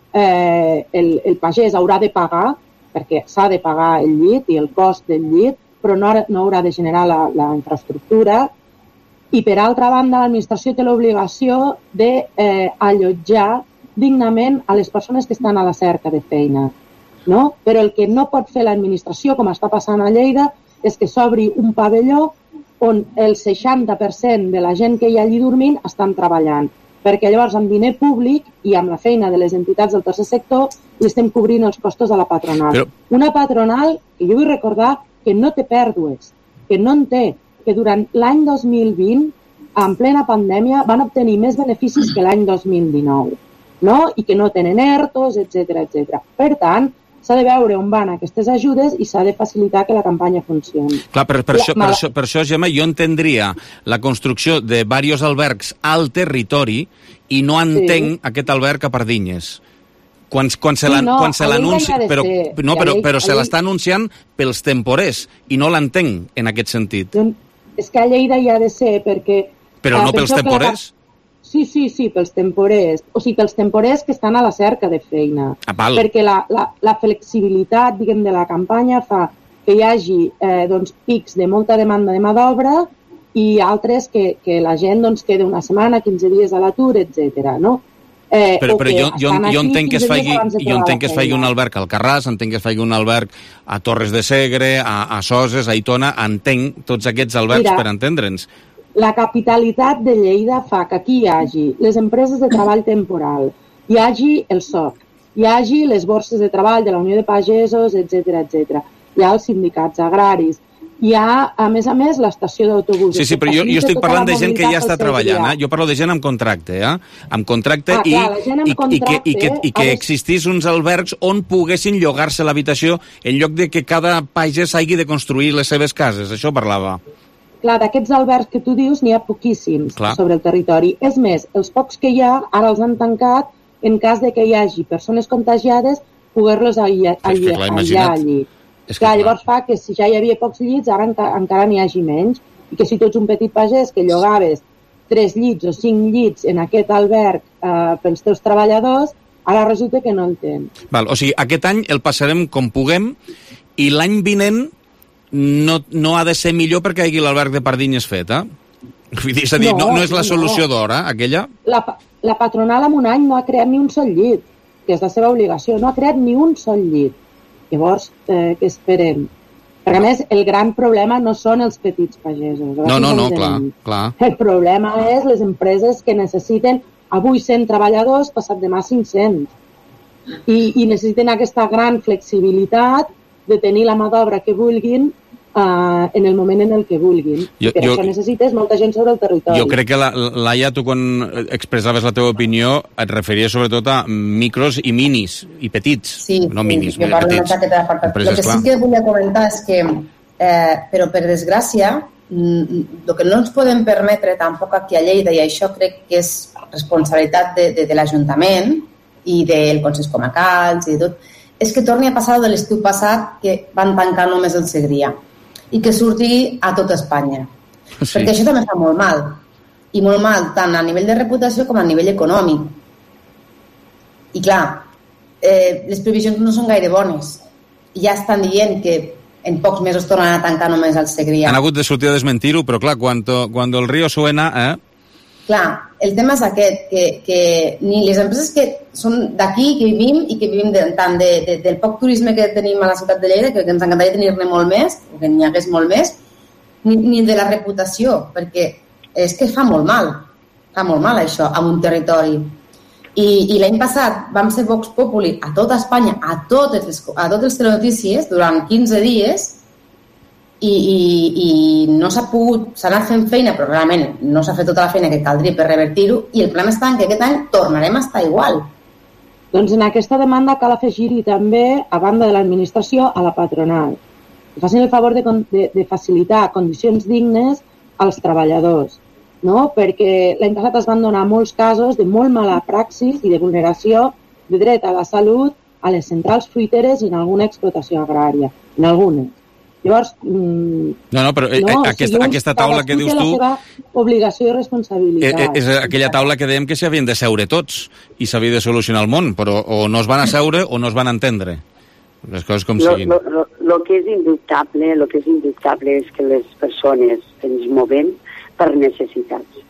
[SPEAKER 10] eh, el, el pagès haurà de pagar, perquè s'ha de pagar el llit i el cost del llit, però no, no haurà de generar la, la infraestructura. I, per altra banda, l'administració té l'obligació d'allotjar eh, dignament a les persones que estan a la cerca de feina. No? Però el que no pot fer l'administració, com està passant a Lleida, és que s'obri un pavelló on el seixanta per cent de la gent que hi ha allí dormint estan treballant. Perquè llavors amb diner públic i amb la feina de les entitats del tercer sector li estem cobrint els costos a la patronal. Però... Una patronal que jo vull recordar que no té pèrdues, que no en té, que durant l'any dos mil vint, en plena pandèmia, van obtenir més beneficis que l'any dos mil dinou, no? I que no tenen ERTOs, etcètera, etcètera. Per tant, s'ha de veure on van aquestes ajudes i s'ha de facilitar que la campanya funcioni.
[SPEAKER 1] Clar, per, per, la, això, per, això, per això, Gemma, jo entendria la construcció de diversos albergs al territori i no entenc sí. aquest alberg a Pardinyes. Quan, quan se l'anuncia... Sí, no, però, no, però, però se l'està anunciant pels temporers i no l'entenc en aquest sentit.
[SPEAKER 10] Doncs, és que a Lleida hi ha de ser perquè...
[SPEAKER 1] Però no pels temporers?
[SPEAKER 10] La... Sí, sí, sí, pels temporers. O sigui, que els temporers que estan a la cerca de feina.
[SPEAKER 1] Ah, val.
[SPEAKER 10] Perquè la, la, la flexibilitat, diguem, de la campanya fa que hi hagi eh, doncs, pics de molta demanda de mà d'obra i altres que, que la gent doncs, queda una setmana, quinze dies a l'atur, etcètera. No? Eh,
[SPEAKER 1] però però jo, jo, jo entenc que es faci, jo entenc que es faci un alberg al Carràs, entenc que es faci un alberg a Torres de Segre, a, a Soses, a Aitona, entenc tots aquests albergs Mira, per entendre'ns.
[SPEAKER 10] La capitalitat de Lleida fa que aquí hi hagi les empreses de treball temporal, hi hagi el S O C, hi hagi les borses de treball de la Unió de Pagesos, etcètera, etcètera. Hi ha els sindicats agraris, hi ha, a més a més, l'estació d'autobús.
[SPEAKER 1] Sí, sí, però jo, jo estic parlant de gent que ja està treballant, eh? Jo parlo de gent amb contracte, eh? Amb contracte
[SPEAKER 10] ah,
[SPEAKER 1] i,
[SPEAKER 10] clar, la gent amb
[SPEAKER 1] i,
[SPEAKER 10] contracte,
[SPEAKER 1] i que, i que, i que existís uns albergs on poguessin llogar-se l'habitació en lloc de que cada pagès hagi de construir les seves cases. Això parlava.
[SPEAKER 10] Clar, d'aquests albergs que tu dius n'hi ha poquíssims
[SPEAKER 1] clar. Sobre
[SPEAKER 10] el territori. És més, els pocs que hi ha, ara els han tancat en cas de que hi hagi persones contagiades, poder-los aïllar allí.
[SPEAKER 1] És
[SPEAKER 10] clar, llavors fa que si ja hi havia pocs llits, ara enca encara n'hi hagi menys, i que si tu ets un petit pagès que llogaves tres llits o cinc llits en aquest alberg eh, pels teus treballadors, ara resulta que no el tens.
[SPEAKER 1] Val, o sigui, aquest any el passarem com puguem i l'any vinent no, no ha de ser millor perquè hi hagi l'alberg de Pardinyes fet, eh? Vull dir, és a dir, no, no, no és la solució no. d'hora, aquella?
[SPEAKER 10] La, la patronal en un any no ha creat ni un sol llit, que és la seva obligació, no ha creat ni un sol llit. Llavors, eh, què esperem? Perquè, a més, el gran problema no són els petits pagesos.
[SPEAKER 1] No, no, no, clar, clar.
[SPEAKER 10] El problema és les empreses que necessiten avui cent treballadors, passat demà cinc-cents. I, i necessiten aquesta gran flexibilitat de tenir la mà d'obra que vulguin Uh, en el moment en el que vulguin. Jo, I per jo, això necessites molta gent sobre el territori.
[SPEAKER 1] Jo crec que, la, Laia, tu quan expressaves la teva opinió et referies sobretot a micros i minis, i petits,
[SPEAKER 13] sí,
[SPEAKER 1] no minis,
[SPEAKER 13] sí, jo parlo
[SPEAKER 1] petits.
[SPEAKER 13] El que sí que volia comentar és que, eh, però per desgràcia, el que no ens podem permetre tampoc aquí a Lleida, i això crec que és responsabilitat de, de, de l'Ajuntament i del Consell Comarcals i tot, és que torni a passar de l'estiu passat que van tancar només el Segrià i que surti a tot Espanya. Sí. Perquè això també fa molt mal. I molt mal tant a nivell de reputació com a nivell econòmic. I clar, eh, les previsions no són gaire bones. Ja estan dient que en pocs mesos tornaran a tancar només el Segrià.
[SPEAKER 1] Han hagut de sortir a desmentir-ho, però clar, quan el río suena... Eh?
[SPEAKER 13] Clar, el tema és aquest, que, que ni les empreses que són d'aquí, que vivim i que vivim de, tant de, de, del poc turisme que tenim a la ciutat de Lleida, que, que ens encantaria tenir-ne molt més, o que n'hi hagués molt més, ni, ni de la reputació, perquè és que fa molt mal, fa molt mal això, a un territori. I, i l'any passat vam ser Vox Populi a tota Espanya, a totes les, a totes les telenotícies, durant quinze dies, i, i, i no s'ha pogut, s'ha anat fent feina, però realment no s'ha fet tota la feina que caldria per revertir-ho, i el problema està en que aquest any tornarem a estar igual.
[SPEAKER 10] Doncs en aquesta demanda cal afegir-hi també, a banda de l'administració, a la patronal. Que facin el favor de, de, de facilitar condicions dignes als treballadors, no? Perquè l'any passat es van donar molts casos de molt mala praxis i de vulneració de dret a la salut a les centrals fruiteres i en alguna explotació agrària, en algunes. Llavors... Mm,
[SPEAKER 1] no, no, però no, aquesta, o sigui, aquesta taula que dius tu...
[SPEAKER 10] la seva obligació i responsabilitat.
[SPEAKER 1] És, és aquella taula que dèiem que s'hi havien de seure tots i s'havia de solucionar el món, però o no es van a seure o no es van entendre. Les coses com
[SPEAKER 12] lo,
[SPEAKER 1] siguin.
[SPEAKER 12] Lo, lo, lo que és indubtable, lo que és indubtable és que les persones ens movem per necessitats.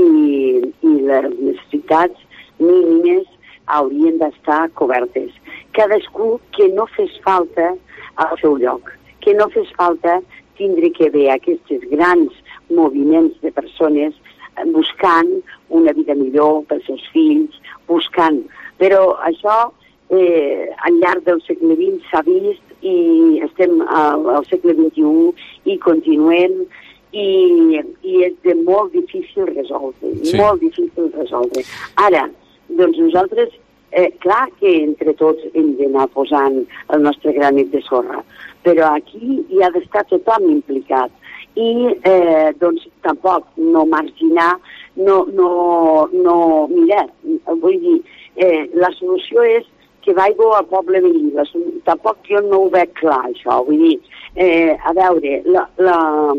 [SPEAKER 12] I, i les necessitats mínimes haurien d'estar cobertes. Cadascú que no fes falta al seu lloc, que no fes falta tindre que haver aquests grans moviments de persones buscant una vida millor pels seus fills, buscant. Però això eh, al llarg del segle vint s'ha vist i estem al, al segle vint-i-u i continuem i, i és de molt difícil resoldre, sí. molt difícil resoldre. Ara, doncs nosaltres, eh, clar que entre tots hem d'anar posant el nostre granet de sorra, però aquí hi ha d'estar tothom implicat i eh, doncs tampoc no marginar, no, no, no mira, vull dir, eh, la solució és que vaigo al poble veí, la, tampoc jo no ho veig clar això, vull dir, eh, a veure, la, la,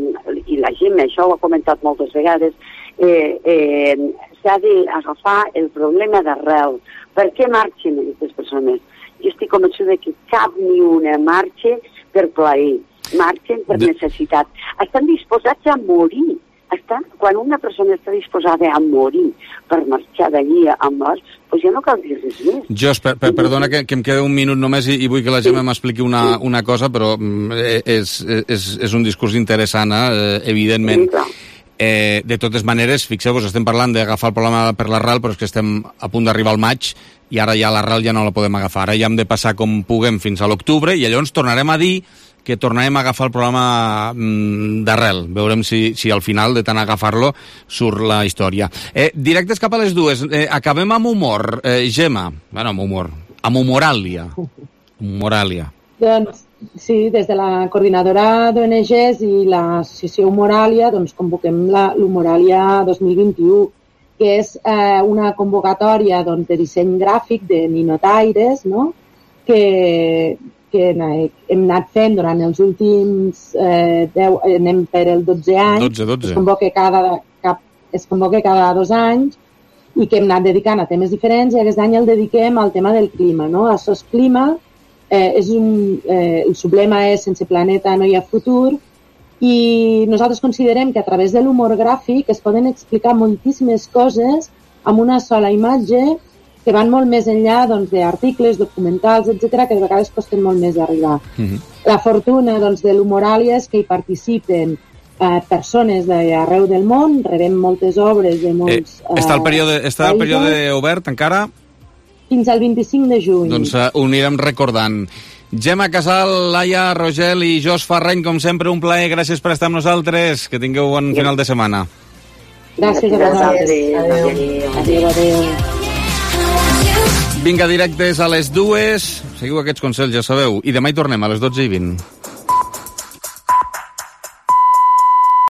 [SPEAKER 12] i la gent, això ho ha comentat moltes vegades, eh, eh, s'ha d'agafar el problema d'arrel. Per què marxen aquestes persones? Jo estic convençuda que cap ni una marxa per plaer, marxen per necessitat. Estan disposats a morir. Estan, quan una persona està disposada a morir per marxar d'allí amb els, doncs ja no cal dir res més.
[SPEAKER 1] Jos, per, per, perdona que, que em queda un minut només i, i vull que la Gemma m'expliqui una, una cosa, però és, és, és un discurs interessant, eh, evidentment. Eh, de totes maneres, fixeu-vos, estem parlant d'agafar el problema per l'arrel, però és que estem a punt d'arribar al maig i ara ja l'arrel ja no la podem agafar. Ara ja hem de passar com puguem fins a l'octubre i llavors tornarem a dir que tornarem a agafar el programa mm, d'arrel. Veurem si, si al final, de tant agafar-lo, surt la història. Eh, directes cap a les dues. Eh, acabem amb humor. Eh, Gemma. Bueno, amb humor. Amb humoràlia. Humoràlia.
[SPEAKER 10] Doncs, sí, des de la coordinadora d'O N Ges i l'associació Humoràlia, doncs convoquem l'Humoràlia dos mil vint-i-u, que és eh, una convocatòria doncs, de disseny gràfic de ninotaires, no?, que, que hem anat fent durant els últims eh, deu, anem per el dotze any,
[SPEAKER 1] dotze, dotze.
[SPEAKER 10] Es, convoca cada, cap, es convoca cada dos anys i que hem anat dedicant a temes diferents, i aquest any el dediquem al tema del clima, no? A SOS Clima, eh, és un, eh, el sublema és sense planeta no hi ha futur, i nosaltres considerem que a través de l'humor gràfic es poden explicar moltíssimes coses amb una sola imatge que van molt més enllà doncs, d'articles, documentals, etcètera, que de vegades costen molt més d'arribar. Mm-hmm. La fortuna doncs, de l'Humoràlia és que hi participen eh, persones d'arreu del món, rebem moltes obres de molts...
[SPEAKER 1] Eh, està el període, està el període obert encara?
[SPEAKER 10] Fins al vint-i-cinc de juny.
[SPEAKER 1] Doncs uh, ho anirem recordant. Gemma Casal, Laia Rogel i Jos Farreny, com sempre, un plaer. Gràcies per estar amb nosaltres. Que tingueu bon final de setmana.
[SPEAKER 10] Gràcies a vosaltres. Adéu. Adéu, adéu.
[SPEAKER 1] Vinga, directes a les dues. Seguiu aquests consells, ja sabeu. I demà hi tornem a les dotze i vint.